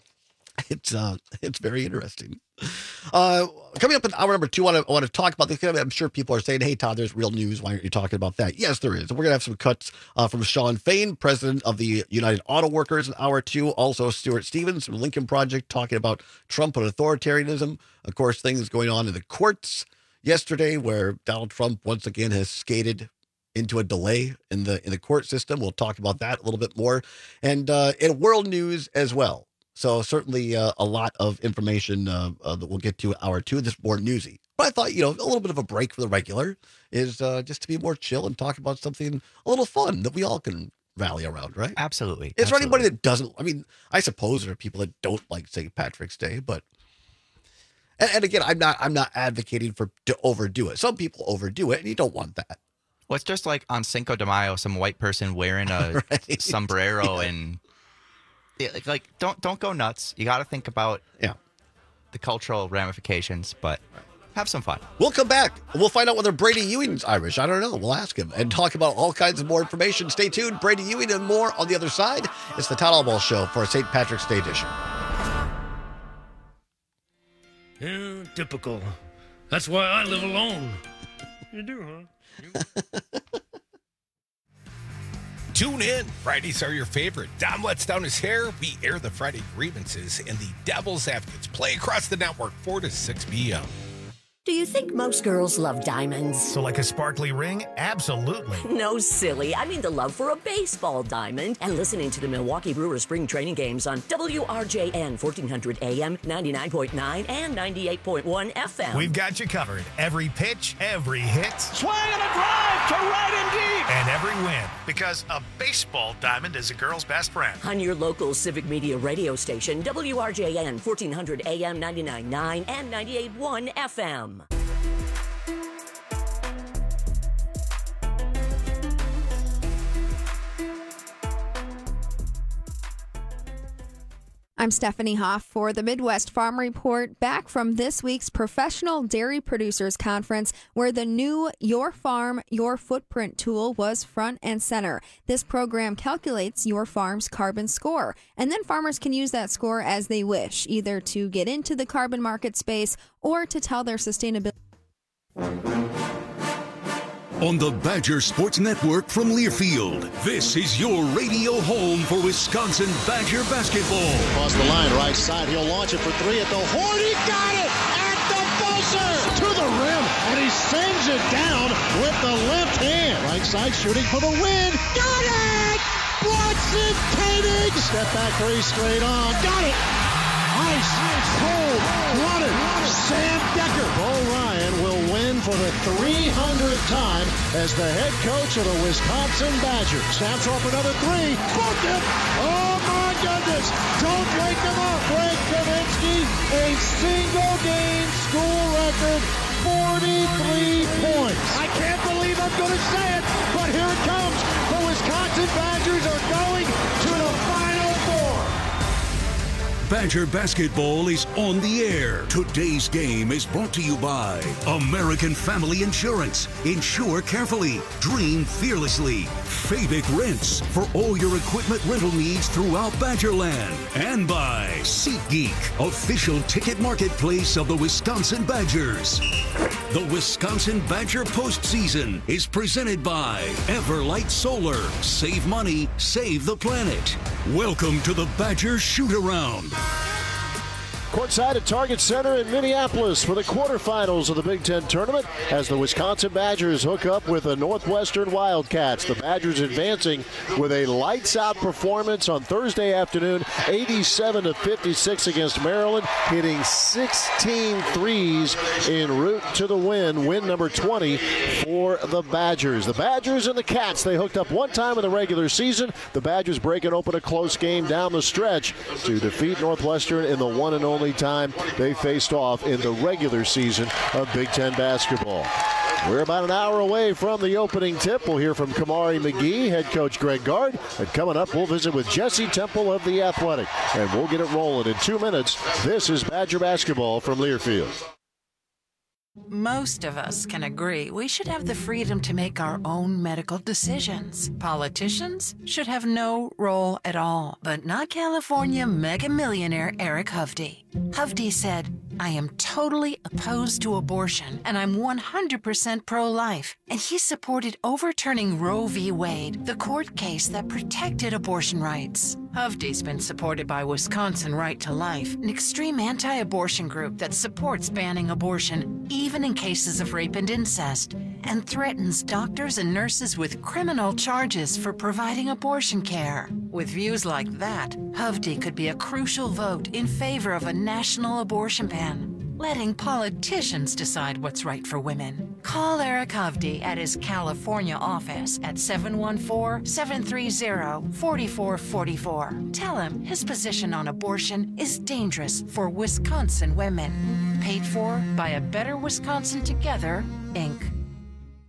It's uh, it's very interesting. Uh, coming up in hour number two, I want to, I want to talk about this. I'm sure people are saying, hey, Todd, there's real news. Why aren't you talking about that? Yes, there is. We're going to have some cuts uh, from Sean Fain, president of the United Auto Workers, in hour two. Also, Stuart Stevens from Lincoln Project talking about Trump and authoritarianism. Of course, things going on in the courts yesterday where Donald Trump once again has skated into a delay in the in the court system. We'll talk about that a little bit more. And uh, in world news as well. So certainly uh, a lot of information uh, uh, that we'll get to in hour two. This is more newsy. But I thought, you know, a little bit of a break for the regular is uh, just to be more chill and talk about something a little fun that we all can rally around, right?
Absolutely.
Is there
absolutely.
anybody that doesn't? I mean, I suppose there are people that don't like Saint Patrick's Day, but and, and again, I'm not I'm not advocating for to overdo it. Some people overdo it, and you don't want that.
Well, it's just like on Cinco de Mayo, some white person wearing a
Right.
sombrero
Yeah.
and like, like don't don't go nuts. You got to think about
yeah
the cultural ramifications, but have some fun.
We'll come back. We'll find out whether Brady Ewing's Irish. I don't know. We'll ask him and talk about all kinds of more information. Stay tuned. Brady Ewing and more on the other side. It's the Todd Albaugh Show for Saint Patrick's Day edition.
Yeah, typical. That's why I live alone. You do, huh?
Tune in. Fridays are your favorite. Dom lets down his hair. We air the Friday grievances, and the Devil's Advocates play across the network four to six p.m.
Do you think most girls love diamonds?
So like a sparkly ring? Absolutely.
No, silly. I mean the love for a baseball diamond. And listening to the Milwaukee Brewers spring training games on W R J N fourteen hundred A M, ninety-nine point nine, and ninety-eight point one F M.
We've got you covered. Every pitch, every hit.
Swing and a drive to right and deep.
And every win. Because a baseball diamond is a girl's best friend.
On your local Civic Media radio station, W R J N fourteen hundred A M, ninety-nine point nine, and ninety-eight point one F M.
I'm Stephanie Hoff for the Midwest Farm Report, back from this week's Professional Dairy Producers Conference, where the new Your Farm, Your Footprint tool was front and center. This program calculates your farm's carbon score, and then farmers can use that score as they wish, either to get into the carbon market space or to tell their sustainability.
On the Badger Sports Network from Learfield, this is your radio home for Wisconsin Badger basketball.
Across the line, right side, he'll launch it for three at the horn. He got it at the buzzer to the rim, and he sends it down with the left hand. Right side, shooting for the win. Got it! Watson Koenig! Step back three straight on. Got it! Ice, cold, runner, Sam Decker. Bo Ryan will win for the three hundredth time as the head coach of the Wisconsin Badgers. Snaps off another three. Booked it! Oh my goodness! Don't wake him up. Greg Kaminsky, a single game school record, forty-three points. I can't believe I'm going to say it, but here it comes. The Wisconsin Badgers are going to the Final Four.
Badger basketball is on the air. Today's game is brought to you by American Family Insurance. Insure carefully. Dream fearlessly. Fabic Rents for all your equipment rental needs throughout Badgerland. And by SeatGeek, official ticket marketplace of the Wisconsin Badgers. The Wisconsin Badger postseason is presented by Everlight Solar. Save money, save the planet. Welcome to the Badger Shoot-Around.
Courtside at Target Center in Minneapolis for the quarterfinals of the Big Ten Tournament as the Wisconsin Badgers hook up with the Northwestern Wildcats. The Badgers advancing with a lights-out performance on Thursday afternoon, eighty-seven to fifty-six against Maryland, hitting sixteen threes en route to the win, win number twenty for the Badgers. The Badgers and the Cats, they hooked up one time in the regular season. The Badgers breaking open a close game down the stretch to defeat Northwestern in the one and only time they faced off in the regular season of Big Ten basketball. We're about an hour away from the opening tip. We'll hear from Kamari McGee, head coach Greg Gard, and coming up we'll visit with Jesse Temple of The Athletic, and we'll get it rolling in two minutes. This is Badger basketball from Learfield.
Most of us can agree we should have the freedom to make our own medical decisions. Politicians should have no role at all, but not California mega millionaire Eric Hovde. Hovde said, I am totally opposed to abortion, and I'm one hundred percent pro-life. And he supported overturning Roe v. Wade, the court case that protected abortion rights. Hovde's been supported by Wisconsin Right to Life, an extreme anti-abortion group that supports banning abortion, even in cases of rape and incest, and threatens doctors and nurses with criminal charges for providing abortion care. With views like that, Hovde could be a crucial vote in favor of a national abortion ban, letting politicians decide what's right for women. Call Eric Hovde at his California office at seven one four, seven three zero, four four four four. Tell him his position on abortion is dangerous for Wisconsin women. Paid for by A Better Wisconsin Together, Incorporated.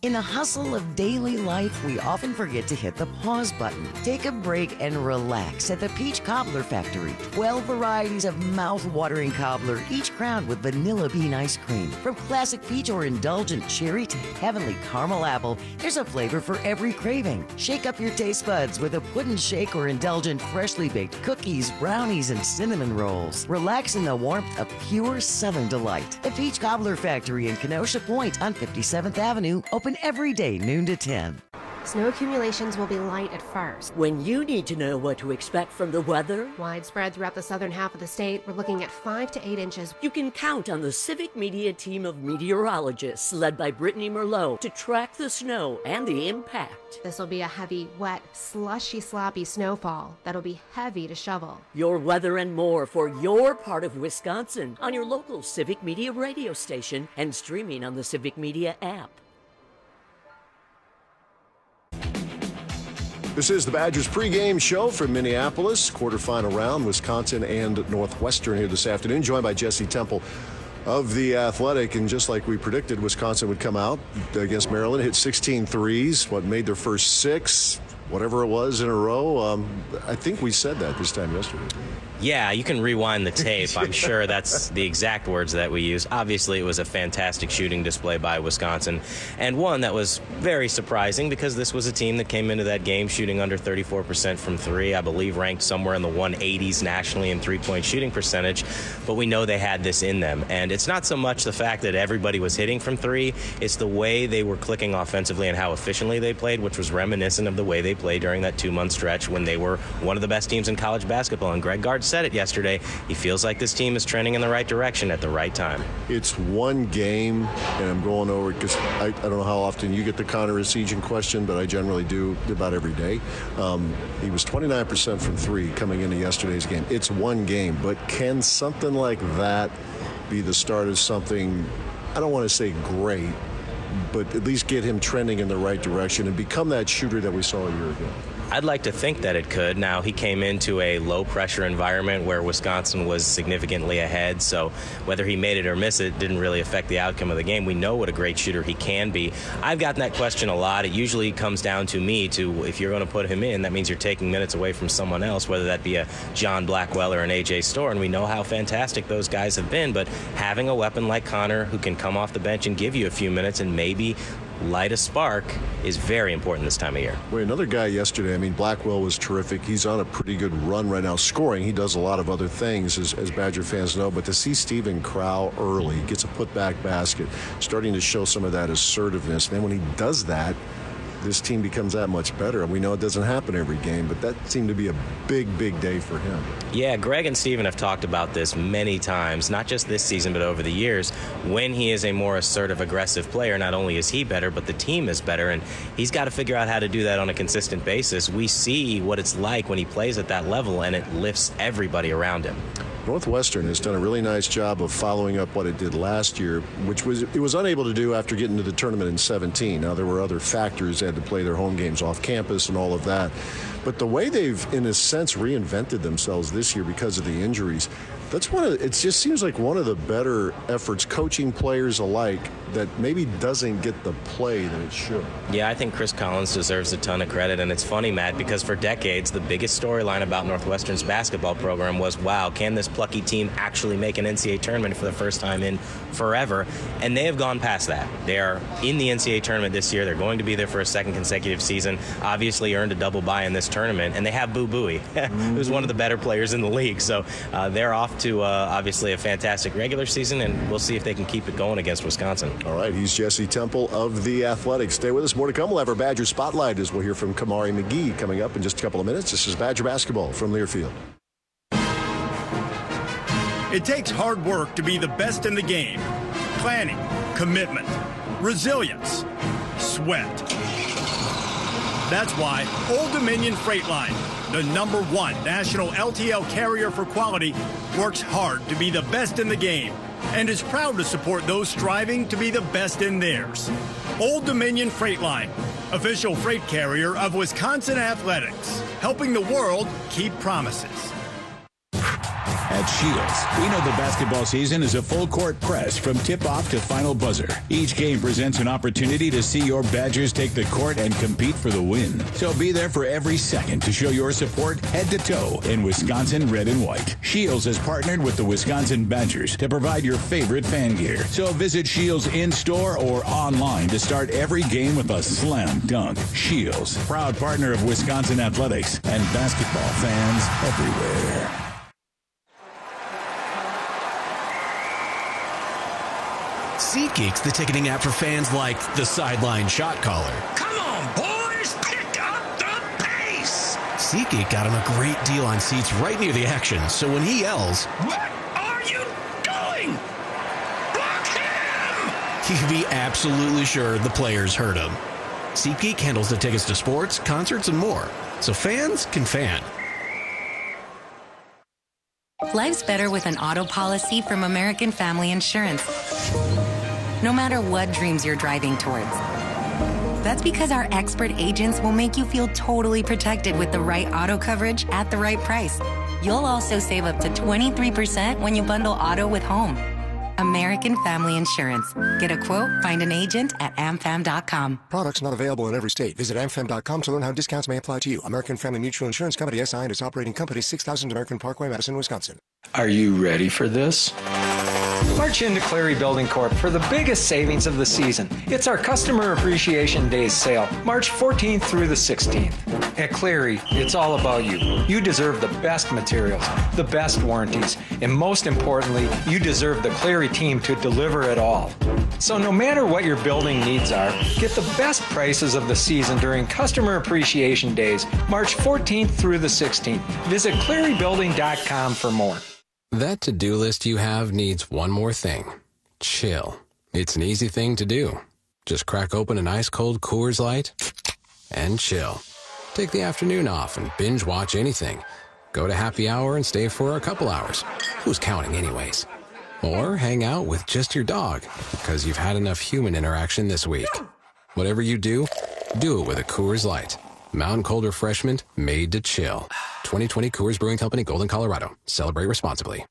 In the hustle of daily life, we often forget to hit the pause button. Take a break and relax at the Peach Cobbler Factory. twelve varieties of mouth-watering cobbler, each crowned with vanilla bean ice cream. From classic peach or indulgent cherry to heavenly caramel apple, there's a flavor for every craving. Shake up your taste buds with a pudding shake or indulgent freshly baked cookies, brownies, and cinnamon rolls. Relax in the warmth of pure Southern delight. The Peach Cobbler Factory in Kenosha Point on fifty-seventh Avenue, open every day, noon to ten.
Snow accumulations will be light at first.
When you need to know what to expect from the weather,
widespread throughout the southern half of the state, we're looking at five to eight inches.
You can count on the Civic Media team of meteorologists led by Brittany Merlot to track the snow and the impact.
This will be a heavy, wet, slushy, sloppy snowfall that'll be heavy to shovel.
Your weather and more for your part of Wisconsin on your local Civic Media radio station and streaming on the Civic Media app.
This is the Badgers pregame show from Minneapolis. Quarterfinal round, Wisconsin and Northwestern here this afternoon. Joined by Jesse Temple of The Athletic. And just like we predicted, Wisconsin would come out against Maryland, hit sixteen threes, what made their first six, whatever it was in a row. Um, I think we said that this time yesterday.
Yeah, you can rewind the tape. I'm sure that's the exact words that we use. Obviously, it was a fantastic shooting display by Wisconsin, and one that was very surprising because this was a team that came into that game shooting under thirty-four percent from three, I believe ranked somewhere in the one eighties nationally in three-point shooting percentage, but we know they had this in them. And it's not so much the fact that everybody was hitting from three, it's the way they were clicking offensively and how efficiently they played, which was reminiscent of the way they played during that two-month stretch when they were one of the best teams in college basketball. And Greg Gard said it yesterday. He feels like this team is trending in the right direction at the right time.
It's one game, and I'm going over because I, I don't know how often you get the Connor Essegian question, but I generally do about every day. Um, he was twenty-nine percent from three coming into yesterday's game. It's one game, but can something like that be the start of something, I don't want to say great, but at least get him trending in the right direction and become that shooter that we saw a year ago?
I'd like to think that it could. Now, he came into a low-pressure environment where Wisconsin was significantly ahead, so whether he made it or missed it didn't really affect the outcome of the game. We know what a great shooter he can be. I've gotten that question a lot. It usually comes down to me to, if you're going to put him in, that means you're taking minutes away from someone else, whether that be a John Blackwell or an A J Storr, and we know how fantastic those guys have been, but having a weapon like Connor who can come off the bench and give you a few minutes and maybe light a spark is very important this time of year.
Wait, another guy yesterday, I mean, Blackwell was terrific. He's on a pretty good run right now, scoring. He does a lot of other things, as, as Badger fans know, but to see Steven Crow early, gets a putback basket, starting to show some of that assertiveness. Then when he does that, this team becomes that much better. And we know it doesn't happen every game, but that seemed to be a big, big day for him.
Yeah, Greg and Steven have talked about this many times, not just this season, but over the years. When he is a more assertive, aggressive player, not only is he better, but the team is better, and he's got to figure out how to do that on a consistent basis. We see what it's like when he plays at that level, and it lifts everybody around him.
Northwestern has done a really nice job of following up what it did last year, which was it was unable to do after getting to the tournament in seventeen. Now, there were other factors. They had to play their home games off campus and all of that. But the way they've, in a sense, reinvented themselves this year because of the injuries, that's one of, it just seems like one of the better efforts, coaching players alike, that maybe doesn't get the play that it should.
Yeah, I think Chris Collins deserves a ton of credit, and it's funny, Matt, because for decades, the biggest storyline about Northwestern's basketball program was, wow, can this plucky team actually make an N C double A tournament for the first time in forever? And they have gone past that. They are in the N C double A tournament this year. They're going to be there for a second consecutive season, obviously earned a double bye in this tournament, and they have Boo Buie, who's one of the better players in the league. So uh, they're off to, uh, obviously, a fantastic regular season, and we'll see if they can keep it going against Wisconsin.
All right, he's Jesse Temple of The Athletic. Stay with us. More to come. We'll have our Badger Spotlight as we'll hear from Kamari McGee coming up in just a couple of minutes. This is Badger Basketball from Learfield.
It takes hard work to be the best in the game. Planning, commitment, resilience, sweat. That's why Old Dominion Freight Line, the number one national L T L carrier for quality, works hard to be the best in the game and is proud to support those striving to be the best in theirs. Old Dominion Freight Line, official freight carrier of Wisconsin Athletics, helping the world keep promises.
At Shields, we know the basketball season is a full court press from tip-off to final buzzer. Each game presents an opportunity to see your Badgers take the court and compete for the win. So be there for every second to show your support head to toe in Wisconsin red and white. Shields has partnered with the Wisconsin Badgers to provide your favorite fan gear. So visit Shields in-store or online to start every game with a slam dunk. Shields, proud partner of Wisconsin athletics and basketball fans everywhere.
SeatGeek's the ticketing app for fans like the sideline shot caller.
Come on, boys, pick up the pace!
SeatGeek got him a great deal on seats right near the action, so when he yells,
"What are you doing? Block him!"
he can be absolutely sure the players heard him. SeatGeek handles the tickets to sports, concerts, and more, so fans can fan.
Life's better with an auto policy from American Family Insurance. No matter what dreams you're driving towards. That's because our expert agents will make you feel totally protected with the right auto coverage at the right price. You'll also save up to twenty-three percent when you bundle auto with home. American Family Insurance. Get a quote, find an agent at am fam dot com.
Products not available in every state. Visit am fam dot com to learn how discounts may apply to you. American Family Mutual Insurance Company, S I and its operating company, six thousand American Parkway, Madison, Wisconsin.
Are you ready for this? March into Cleary Building Corp for the biggest savings of the season. It's our Customer Appreciation Days sale, March fourteenth through the sixteenth. At Cleary, it's all about you. You deserve the best materials, the best warranties, and most importantly, you deserve the Cleary team to deliver it all. So no matter what your building needs are, get the best prices of the season during Customer Appreciation Days, March fourteenth through the sixteenth. Visit cleary building dot com for more.
That to-do list you have needs one more thing. Chill. It's an easy thing to do. Just crack open an ice-cold Coors Light and chill. Take the afternoon off and binge watch anything. Go to happy hour and stay for a couple hours. Who's counting anyways? Or hang out with just your dog, because you've had enough human interaction this week. Whatever you do, do it with a Coors Light. Mountain Cold Refreshment made to chill. twenty twenty Coors Brewing Company, Golden, Colorado. Celebrate responsibly.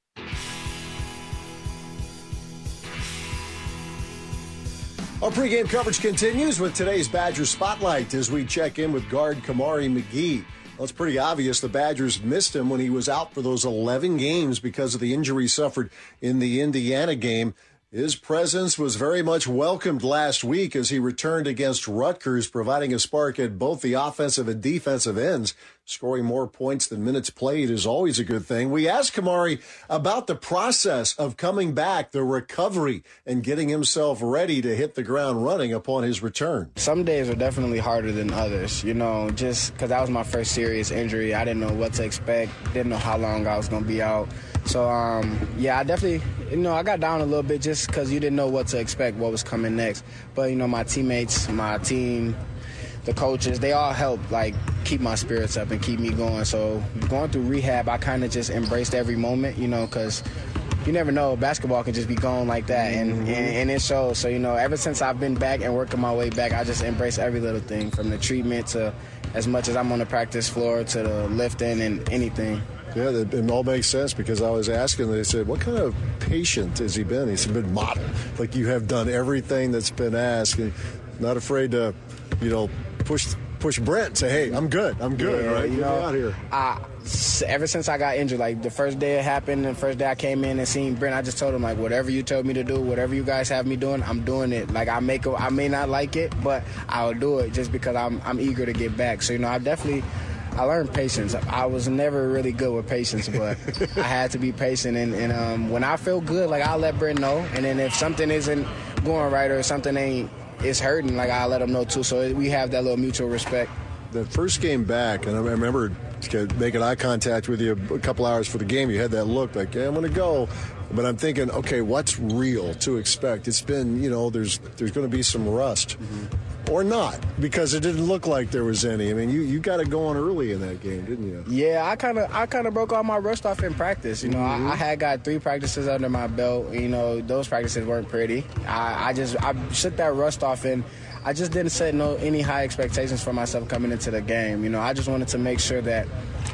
Our pregame coverage continues with today's Badgers Spotlight as we check in with guard Kamari McGee. Well, it's pretty obvious the Badgers missed him when he was out for those eleven games because of the injury suffered in the Indiana game. His presence was very much welcomed last week as he returned against Rutgers, providing a spark at both the offensive and defensive ends. Scoring more points than minutes played is always a good thing. We asked Kamari about the process of coming back, the recovery, and getting himself ready to hit the ground running upon his return.
Some days are definitely harder than others, you know, just because that was my first serious injury. I didn't know what to expect, didn't know how long I was going to be out. So, um, yeah, I definitely, you know, I got down a little bit just because you didn't know what to expect, what was coming next. But, you know, my teammates, my team, the coaches, they all helped, like, keep my spirits up and keep me going. So going through rehab, I kind of just embraced every moment, you know, because you never know, basketball can just be going like that, and, mm-hmm. and, and it shows. So, you know, ever since I've been back and working my way back, I just embrace every little thing, from the treatment to as much as I'm on the practice floor to the lifting and anything.
Yeah, it all makes sense, because I was asking, they said, what kind of patient has he been? He's been model. Like, you have done everything that's been asked, and not afraid to, you know, push push Brent and say, hey, I'm good, I'm good,
yeah,
right?
You
Get
know,
me out here.
I, ever since I got injured, like the first day it happened, the first day I came in and seen Brent, I just told him, like, whatever you told me to do, whatever you guys have me doing, I'm doing it. Like, I make a, I may not like it, but I'll do it just because I'm I'm eager to get back. So, you know, I definitely, I learned patience. I was never really good with patience, but I had to be patient. And, and um, when I feel good, like, I'll let Brent know. And then if something isn't going right or something ain't, it's hurting, like, I'll let him know too. So we have that little mutual respect.
The first game back, and I remember making eye contact with you a couple hours for the game, you had that look like, yeah, I'm going to go. But I'm thinking, okay, what's real to expect? It's been, you know, there's there's going to be some rust. Mm-hmm. Or not, because it didn't look like there was any. I mean, you, you got it going early in that game, didn't you?
Yeah, I kind of I kind of broke all my rust off in practice. You know, mm-hmm. I, I had got three practices under my belt. You know, those practices weren't pretty. I, I just I shook that rust off, and I just didn't set no any high expectations for myself coming into the game. You know, I just wanted to make sure that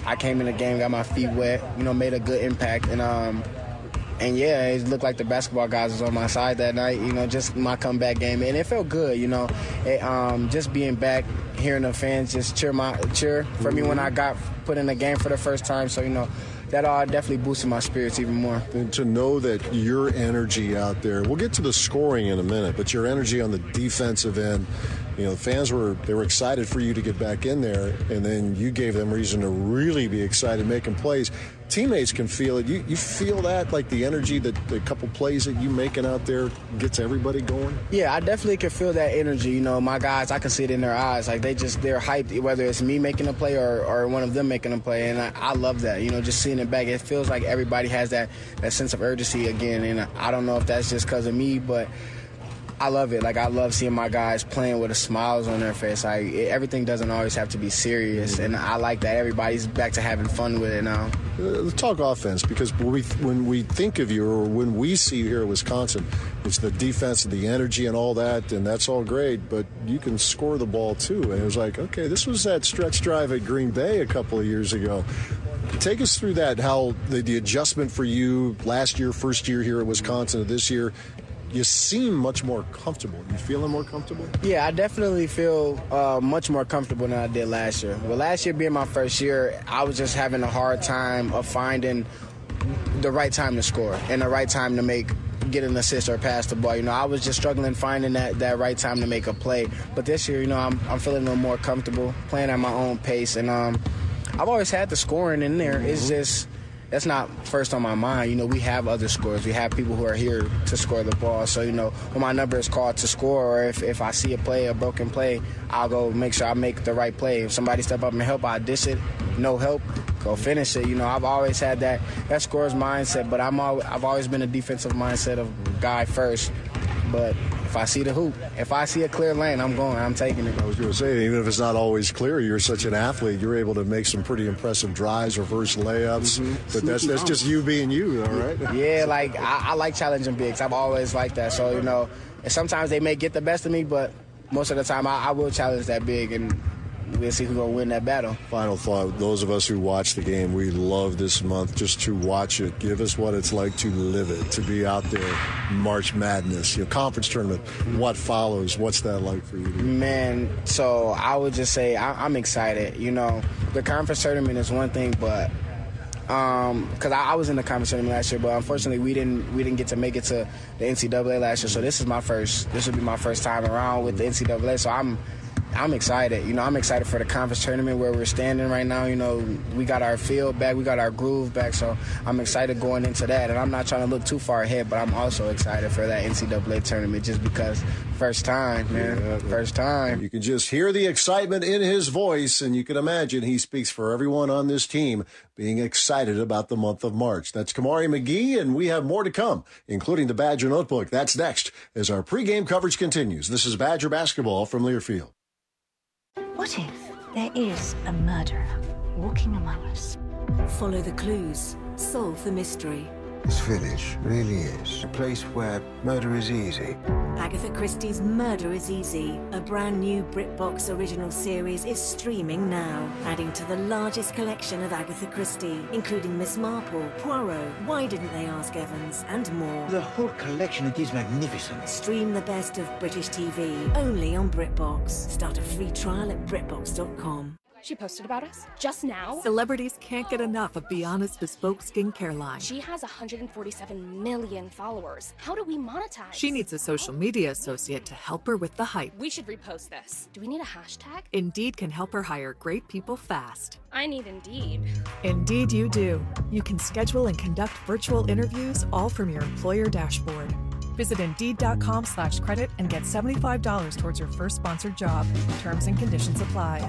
I came in the game, got my feet wet, you know, made a good impact. And, um, and yeah, it looked like the basketball guys was on my side that night, you know, just my comeback game. And it felt good, you know, it, um, just being back, hearing the fans just cheer my cheer for me when I got put in the game for the first time. So, you know, that all definitely boosted my spirits even more.
And to know that your energy out there, we'll get to the scoring in a minute, but your energy on the defensive end, you know, the fans were, they were excited for you to get back in there, and then you gave them reason to really be excited making plays. Teammates can feel it. You, you feel that, like the energy that the couple plays that you making out there gets everybody going?
Yeah, I definitely can feel that energy. You know, my guys, I can see it in their eyes. Like, they just, they're hyped, whether it's me making a play or, or one of them making a play. And I, I love that, you know, just seeing it back. It feels like everybody has that, that sense of urgency again. And I don't know if that's just because of me, but I love it. Like, I love seeing my guys playing with a smiles on their face. Like, it, everything doesn't always have to be serious, and I like that everybody's back to having fun with it now.
Uh, let's talk offense, because when we, when we think of you, or when we see you here at Wisconsin, it's the defense and the energy and all that, and that's all great, but you can score the ball too. And it was like, okay, this was that stretch drive at Green Bay a couple of years ago. Take us through that, how the, the adjustment for you last year, first year here at Wisconsin, this year. You seem much more comfortable. You feeling more comfortable?
Yeah, I definitely feel uh, much more comfortable than I did last year. Well, last year being my first year, I was just having a hard time of finding the right time to score and the right time to make get an assist or pass the ball. You know, I was just struggling finding that, that right time to make a play. But this year, you know, I'm I'm feeling a little more comfortable, playing at my own pace, and um, I've always had the scoring in there. It's just that's not first on my mind. You know, we have other scorers. We have people who are here to score the ball. So, you know, when my number is called to score, or if, if I see a play, a broken play, I'll go make sure I make the right play. If somebody step up and help, I dish it. No help, go finish it. You know, I've always had that that scorer's mindset, but I'm al- I've always been a defensive mindset of guy first. But if I see the hoop, if I see a clear lane, I'm going, I'm taking it.
I was going to say, even if it's not always clear, you're such an athlete, you're able to make some pretty impressive drives, reverse layups. Mm-hmm. But that's that's just you being you, all right?
Yeah, like, I, I like challenging bigs. I've always liked that. So, you know, and sometimes they may get the best of me, but most of the time I, I will challenge that big, and we'll see who's going to win that battle.
Final thought, those of us who watch the game, we love this month just to watch it. Give us what it's like to live it, to be out there, March Madness, your conference tournament. What follows? What's that like for you?
Man, so I would just say I, I'm excited. You know, the conference tournament is one thing, but um, because I, I was in the conference tournament last year, but unfortunately we didn't we didn't get to make it to the N C double A last year. So this is my first. This will be my first time around with the N C double A. So I'm. I'm excited. You know, I'm excited for the conference tournament where we're standing right now. You know, we got our feel back. We got our groove back. So I'm excited going into that. And I'm not trying to look too far ahead, but I'm also excited for that N C double A tournament just because first time, man. Yeah, first time.
You can just hear the excitement in his voice, and you can imagine he speaks for everyone on this team being excited about the month of March. That's Kamari McGee, and we have more to come, including the Badger Notebook. That's next as our pregame coverage continues. This is Badger Basketball from Learfield.
What if there is a murderer walking among us?
Follow the clues. Solve the mystery.
This village really is a place where murder is easy.
Agatha Christie's Murder is Easy, a brand new BritBox original series, is streaming now, adding to the largest collection of Agatha Christie, including Miss Marple, Poirot, Why Didn't They Ask Evans, and more.
The whole collection, it is magnificent.
Stream the best of British T V, only on BritBox. Start a free trial at Britbox dot com.
She posted about us just now.
Celebrities can't get enough of Beyonce's bespoke skincare line.
She has one hundred forty-seven million followers. How do we monetize?
She needs a social media associate to help her with the hype.
We should repost this. Do we need a hashtag?
Indeed can help her hire great people fast.
I need Indeed.
Indeed you do. You can schedule and conduct virtual interviews all from your employer dashboard. Visit Indeed.com slash credit and get seventy-five dollars towards your first sponsored job. Terms and conditions apply.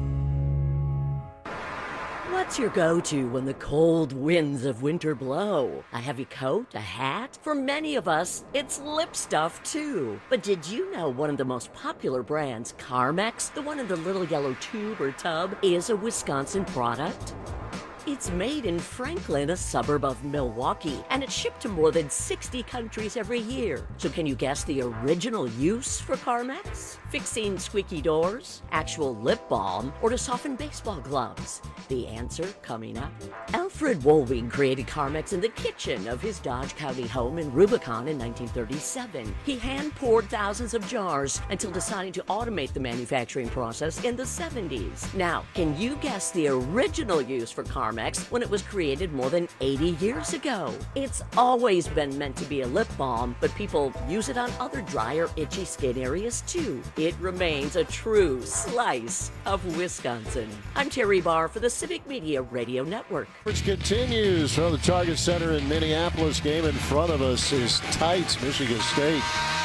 What's your go-to when the cold winds of winter blow? A heavy coat? A hat? For many of us, it's lip stuff too. But did you know one of the most popular brands, Carmex, the one in the little yellow tube or tub, is a Wisconsin product? It's made in Franklin, a suburb of Milwaukee, and it's shipped to more than sixty countries every year. So can you guess the original use for Carmex? Fixing squeaky doors, actual lip balm, or to soften baseball gloves? The answer coming up. Alfred Wohlwing created Carmex in the kitchen of his Dodge County home in Rubicon in nineteen thirty-seven. He hand-poured thousands of jars until deciding to automate the manufacturing process in the seventies. Now, can you guess the original use for Carmex when it was created more than eighty years ago? It's always been meant to be a lip balm, but people use it on other dry or itchy skin areas too. It remains a true slice of Wisconsin. I'm Terry Barr for the Civic Media Radio Network.
Which continues from the Target Center in Minneapolis. Game in front of us is tight. Michigan State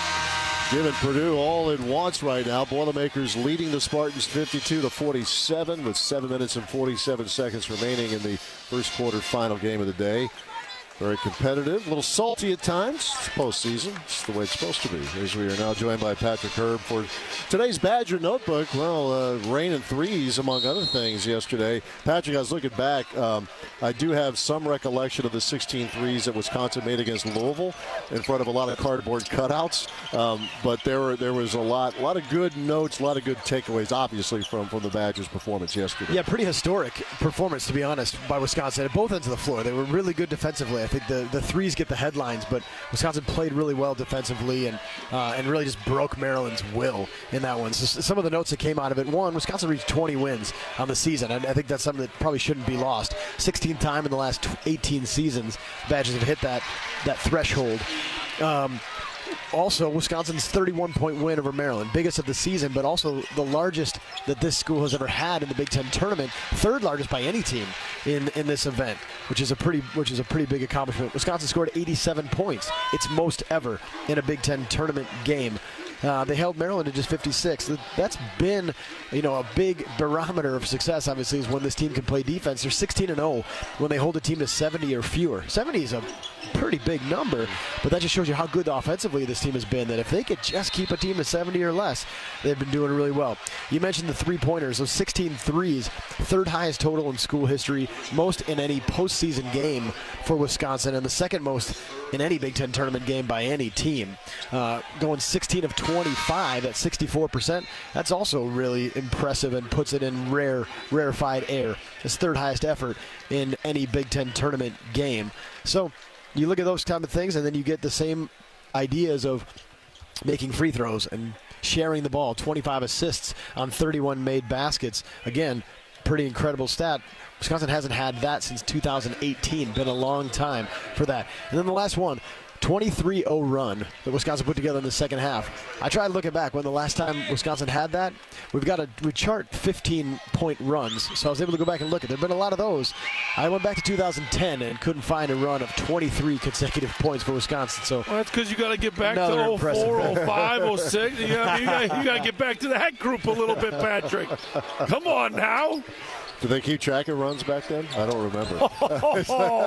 giving Purdue all it wants right now. Boilermakers leading the Spartans fifty-two to forty-seven with seven minutes and forty-seven seconds remaining in the first quarter final game of the day. Very competitive, a little salty at times. It's postseason. It's the way it's supposed to be. As we are now joined by Patrick Herb for today's Badger Notebook. Well, uh, rain and threes, among other things, yesterday. Patrick, I was looking back. Um, I do have some recollection of the sixteen threes that Wisconsin made against Louisville in front of a lot of cardboard cutouts. Um, but there were there was a lot, a lot of good notes, a lot of good takeaways, obviously, from, from the Badgers' performance yesterday.
Yeah, pretty historic performance, to be honest, by Wisconsin at both ends of the floor. They were really good defensively. I think the, the threes get the headlines, but Wisconsin played really well defensively and uh, and really just broke Maryland's will in that one. So some of the notes that came out of it: one, Wisconsin reached twenty wins on the season, and I think that's something that probably shouldn't be lost. sixteenth time in the last eighteen seasons, Badgers have hit that that threshold. Um, Also, Wisconsin's thirty-one point win over Maryland, biggest of the season, but also the largest that this school has ever had in the Big Ten tournament, third largest by any team in, in this event, which is a pretty which is a pretty big accomplishment. Wisconsin scored eighty-seven points, its most ever in a Big Ten tournament game. Uh, they held Maryland to just fifty-six. That's been, you know, a big barometer of success, obviously, is when this team can play defense. They're sixteen and oh when they hold a team to seventy or fewer. seventy is a pretty big number, but that just shows you how good offensively this team has been, that if they could just keep a team to seventy or less, they've been doing really well. You mentioned the three-pointers, those sixteen threes, third highest total in school history, most in any postseason game for Wisconsin, and the second most in any Big Ten tournament game by any team. Uh, going sixteen of twenty-five at sixty-four percent, that's also really impressive and puts it in rare, rarefied air. It's third highest effort in any Big Ten tournament game. So you look at those kind of things, and then you get the same ideas of making free throws and sharing the ball. twenty-five assists on thirty-one made baskets. Again, pretty incredible stat. Wisconsin hasn't had that since two thousand eighteen. Been a long time for that. And then the last one, twenty-three oh run that Wisconsin put together in the second half. I tried looking back when the last time Wisconsin had that. We've got a we chart fifteen-point runs, so I was able to go back and look at. There've been a lot of those. I went back to two thousand ten and couldn't find a run of twenty-three consecutive points for Wisconsin. So
well, that's because you got to get back to oh four, oh five, oh six. You got to get back to that group a little bit, Patrick. Come on now.
Did they keep track of runs back then? I don't remember.
Oh,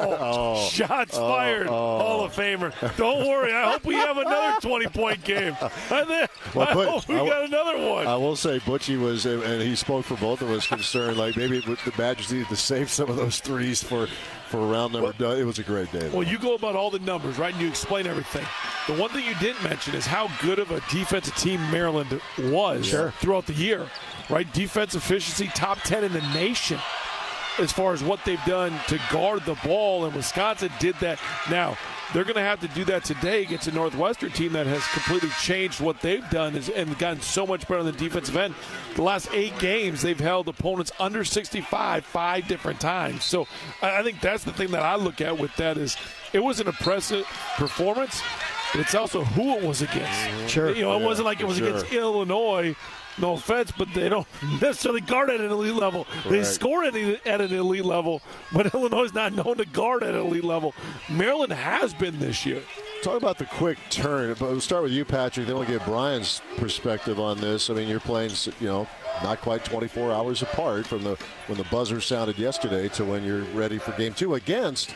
oh, shots oh, fired. Oh. Hall of Famer. Don't worry. I hope we have another twenty-point game. I, think, well, I but, hope we I, got another one.
I will say Butchie was, and he spoke for both of us, concerned like maybe the Badgers needed to save some of those threes for, for a round number. Well, it was a great day.
Well, you go about all the numbers, right, and you explain everything. The one thing you didn't mention is how good of a defensive team Maryland was
sure.
throughout the year. Right, defense efficiency, top ten in the nation as far as what they've done to guard the ball, and Wisconsin did that. Now, they're going to have to do that today against a Northwestern team that has completely changed what they've done and gotten so much better on the defensive end. The last eight games, they've held opponents under sixty-five five different times. So I think that's the thing that I look at with that is it was an impressive performance, but it's also who it was against.
Sure.
You know, it
yeah,
wasn't like it was
sure.
against Illinois. No offense, but they don't necessarily guard at an elite level.
Right.
They score at, at an elite level, but Illinois is not known to guard at an elite level. Maryland has been this year.
Talk about the quick turn. But we'll start with you, Patrick. Then we'll get Brian's perspective on this. I mean, you're playing, you know, not quite twenty-four hours apart from the when the buzzer sounded yesterday to when you're ready for game two against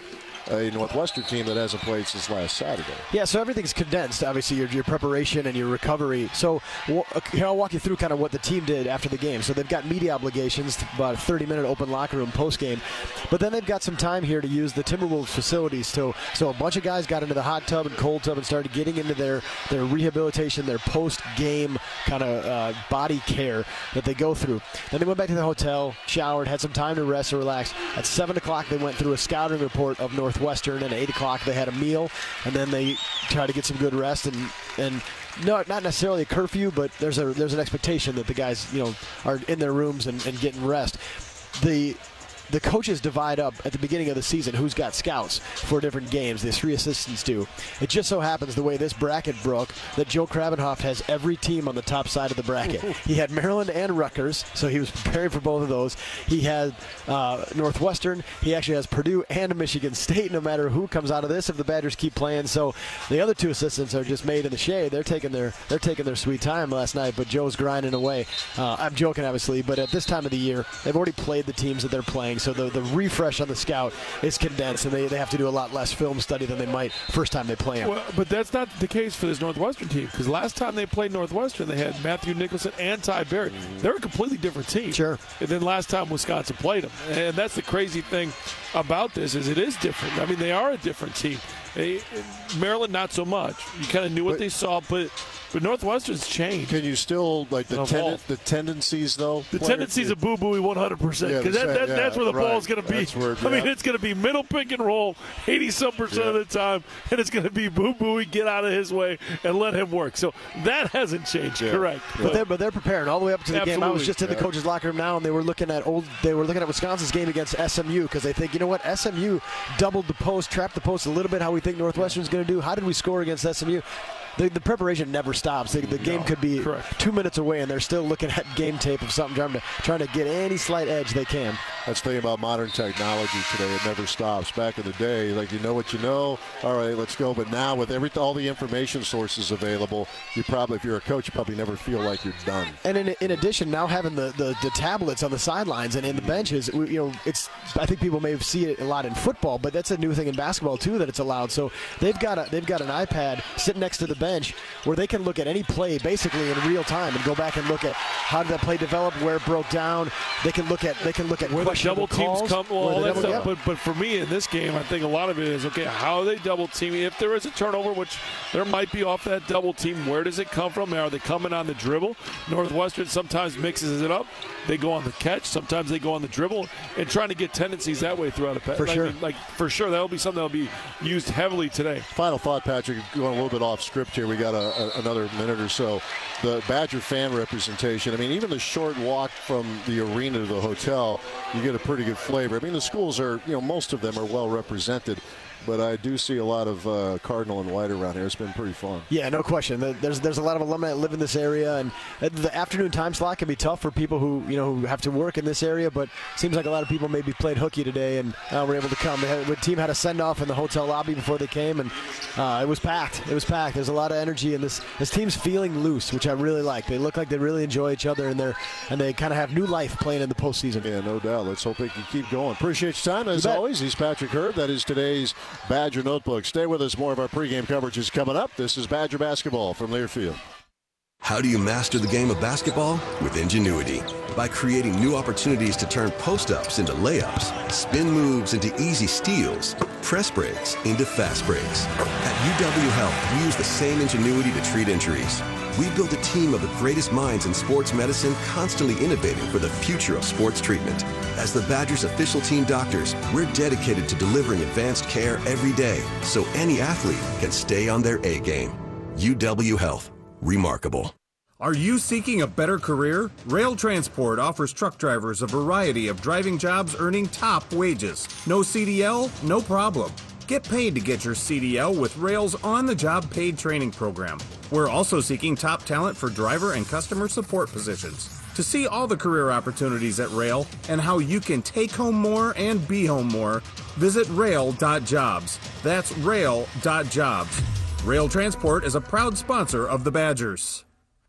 a Northwestern team that hasn't played since last Saturday.
Yeah, so everything's condensed, obviously, your, your preparation and your recovery. So w- here, I'll walk you through kind of what the team did after the game. So they've got media obligations, about a thirty-minute open locker room post-game. But then they've got some time here to use the Timberwolves facilities. So, so a bunch of guys got into the hot tub and cold tub and started getting into their, their rehabilitation, their post-game kind of uh, body care that they go through. Then they went back to the hotel, showered, had some time to rest and relax. At seven o'clock, they went through a scouting report of Northwestern, and at eight o'clock, they had a meal, and then they tried to get some good rest. And, and no, not necessarily a curfew, but there's a there's an expectation that the guys, you know, are in their rooms and, and getting rest. The The coaches divide up at the beginning of the season who's got scouts for different games. The three assistants do. It just so happens the way this bracket broke that Joe Krabenhoff has every team on the top side of the bracket. He had Maryland and Rutgers, so he was preparing for both of those. He had uh, Northwestern. He actually has Purdue and Michigan State, no matter who comes out of this if the Badgers keep playing. So the other two assistants are just made in the shade. They're taking their they're taking their sweet time last night, but Joe's grinding away. Uh, I'm joking, obviously, but at this time of the year, they've already played the teams that they're playing. So the, the refresh on the scout is condensed, and they, they have to do a lot less film study than they might first time they play them.
Well, but that's not the case for this Northwestern team, because last time they played Northwestern, they had Matthew Nicholson and Ty Barrett. They're a completely different team.
Sure.
And then last time Wisconsin played them. And that's the crazy thing about this is it is different. I mean, they are a different team. They, Maryland, not so much. You kind of knew what
but,
they saw, but but Northwestern's changed.
Can you still, like, the ten, the tendencies, though?
The
player,
tendencies of boo-booey one hundred percent. Because
yeah,
that, that,
yeah,
that's where the
right.
ball's going to be.
Where, yeah.
I mean, it's going to be middle pick and roll eighty-some percent
yeah.
of the time, and it's going to be boo-booey, get out of his way, and let him work. So that hasn't changed,
yeah.
correct.
But, but, they're, but they're preparing all the way up to the
absolutely.
game. I was just in the
yeah.
coaches' locker room now, and they were looking at old. They were looking at Wisconsin's game against S M U because they think, you know what, S M U doubled the post, trapped the post a little bit. How we think Northwestern's going to do? How did we score against S M U? The, the preparation never stops. The, the game
no,
could be
correct.
two minutes away, and they're still looking at game tape of something, trying to trying to get any slight edge they can.
That's the thing about modern technology today. It never stops. Back in the day, like, you know what you know, all right, let's go. But now with every all the information sources available, you probably, if you're a coach, you probably never feel like you're done.
And in, in addition, now having the, the, the tablets on the sidelines and in the benches, you know, it's I think people may see it a lot in football, but that's a new thing in basketball too that it's allowed. So they've got a they've got an iPad sitting next to the bench where they can look at any play basically in real time and go back and look at how did that play develop, where it broke down. They can look at they can look at
where the double
calls,
teams come. Well, all that
double,
stuff.
yeah.
But but for me in this game, I think a lot of it is okay. How are they double teaming? If there is a turnover, which there might be off that double team, where does it come from? Are they coming on the dribble? Northwestern sometimes mixes it up. They go on the catch. Sometimes they go on the dribble and trying to get tendencies that way throughout a pass.
For
like,
sure,
I mean, like for sure, that'll be something that'll be used heavily today.
Final thought, Patrick. Going a little bit off script here. We got a, a, another minute or so. The Badger fan representation. I mean, even the short walk from the arena to the hotel, you get a pretty good flavor. I mean, the schools are, you know, most of them are well represented. But I do see a lot of uh, Cardinal and White around here. It's been pretty fun.
Yeah, no question. There's there's a lot of alumni that live in this area, and the afternoon time slot can be tough for people who you know who have to work in this area. But it seems like a lot of people maybe played hooky today and uh, were able to come. Had, the team had a send off in the hotel lobby before they came, and uh, it was packed. It was packed. There's a lot of energy, and this this team's feeling loose, which I really like. They look like they really enjoy each other, and they're and they kind of have new life playing in the postseason.
Yeah, no doubt. Let's hope they can keep going. Appreciate your time as
you
always. He's Patrick Herb. That is today's Badger Notebook. Stay with us. More of our pregame coverage is coming up. This is Badger Basketball from Learfield.
How do you master the game of basketball? With Ingenuity. By creating new opportunities to turn post-ups into layups, spin moves into easy steals, press breaks into fast breaks. At U W Health, we use the same ingenuity to treat injuries. We built a team of the greatest minds in sports medicine, constantly innovating for the future of sports treatment. As the Badgers' official team doctors, we're dedicated to delivering advanced care every day so any athlete can stay on their A game. U W Health. Remarkable.
Are you seeking a better career? Rail Transport offers truck drivers a variety of driving jobs earning top wages. No C D L? No problem. Get paid to get your C D L with Rail's on-the-job paid training program. We're also seeking top talent for driver and customer support positions. To see all the career opportunities at Rail and how you can take home more and be home more, visit rail dot jobs. That's rail dot jobs. Rail Transport is a proud sponsor of the Badgers.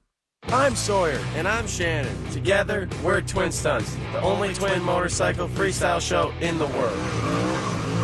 I'm Sawyer. And I'm Shannon. Together, we're Twin Stunts, the only twin motorcycle freestyle show in the world. We are born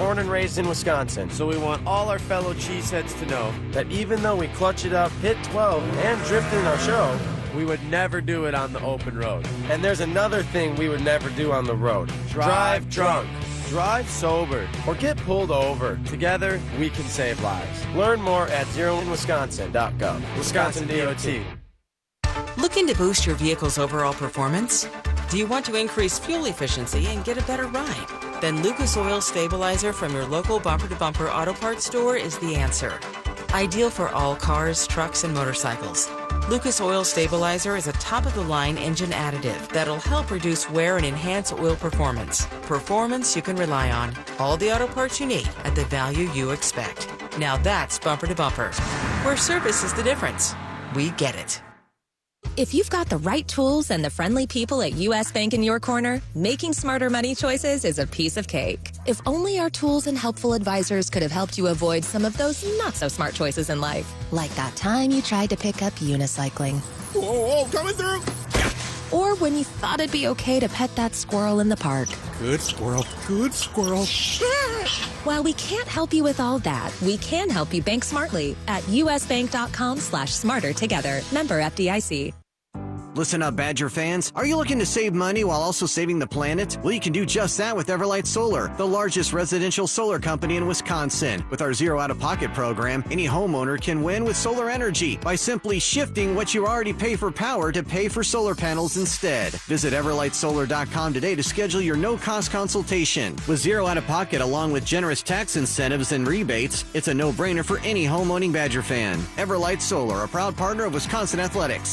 born and raised in Wisconsin, so we want all our fellow cheeseheads to know that even though we clutch it up, hit twelve, and drift in our show, we would never do it on the open road. And there's another thing we would never do on the road. Drive drunk. Drive sober. Or get pulled over. Together, we can save lives. Learn more at zero in wisconsin dot gov. Wisconsin D O T.
Looking to boost your vehicle's overall performance? Do you want to increase fuel efficiency and get a better ride? Then Lucas Oil Stabilizer from your local Bumper to Bumper Auto Parts store is the answer. Ideal for all cars, trucks, and motorcycles. Lucas Oil Stabilizer is a top-of-the-line engine additive that'll help reduce wear and enhance oil performance. Performance you can rely on. All the auto parts you need at the value you expect. Now that's Bumper to Bumper, where service is the difference. We get it.
If you've got the right tools and the friendly people at U S Bank in your corner, making smarter money choices is a piece of cake. If only our tools and helpful advisors could have helped you avoid some of those not-so-smart choices in life. Like that time you tried to pick up unicycling.
Whoa, whoa, coming through!
Or when you thought it'd be okay to pet that squirrel in the park.
Good squirrel, good squirrel.
While we can't help you with all that, we can help you bank smartly at usbank.com slash smarter together. Member F D I C.
Listen up, Badger fans. Are you looking to save money while also saving the planet? Well, you can do just that with Everlight Solar, the largest residential solar company in Wisconsin. With our Zero Out-of-Pocket program, any homeowner can win with solar energy by simply shifting what you already pay for power to pay for solar panels instead. Visit everlight solar dot com today to schedule your no-cost consultation. With Zero Out-of-Pocket along with generous tax incentives and rebates, it's a no-brainer for any home-owning Badger fan. Everlight Solar, a proud partner of Wisconsin Athletics.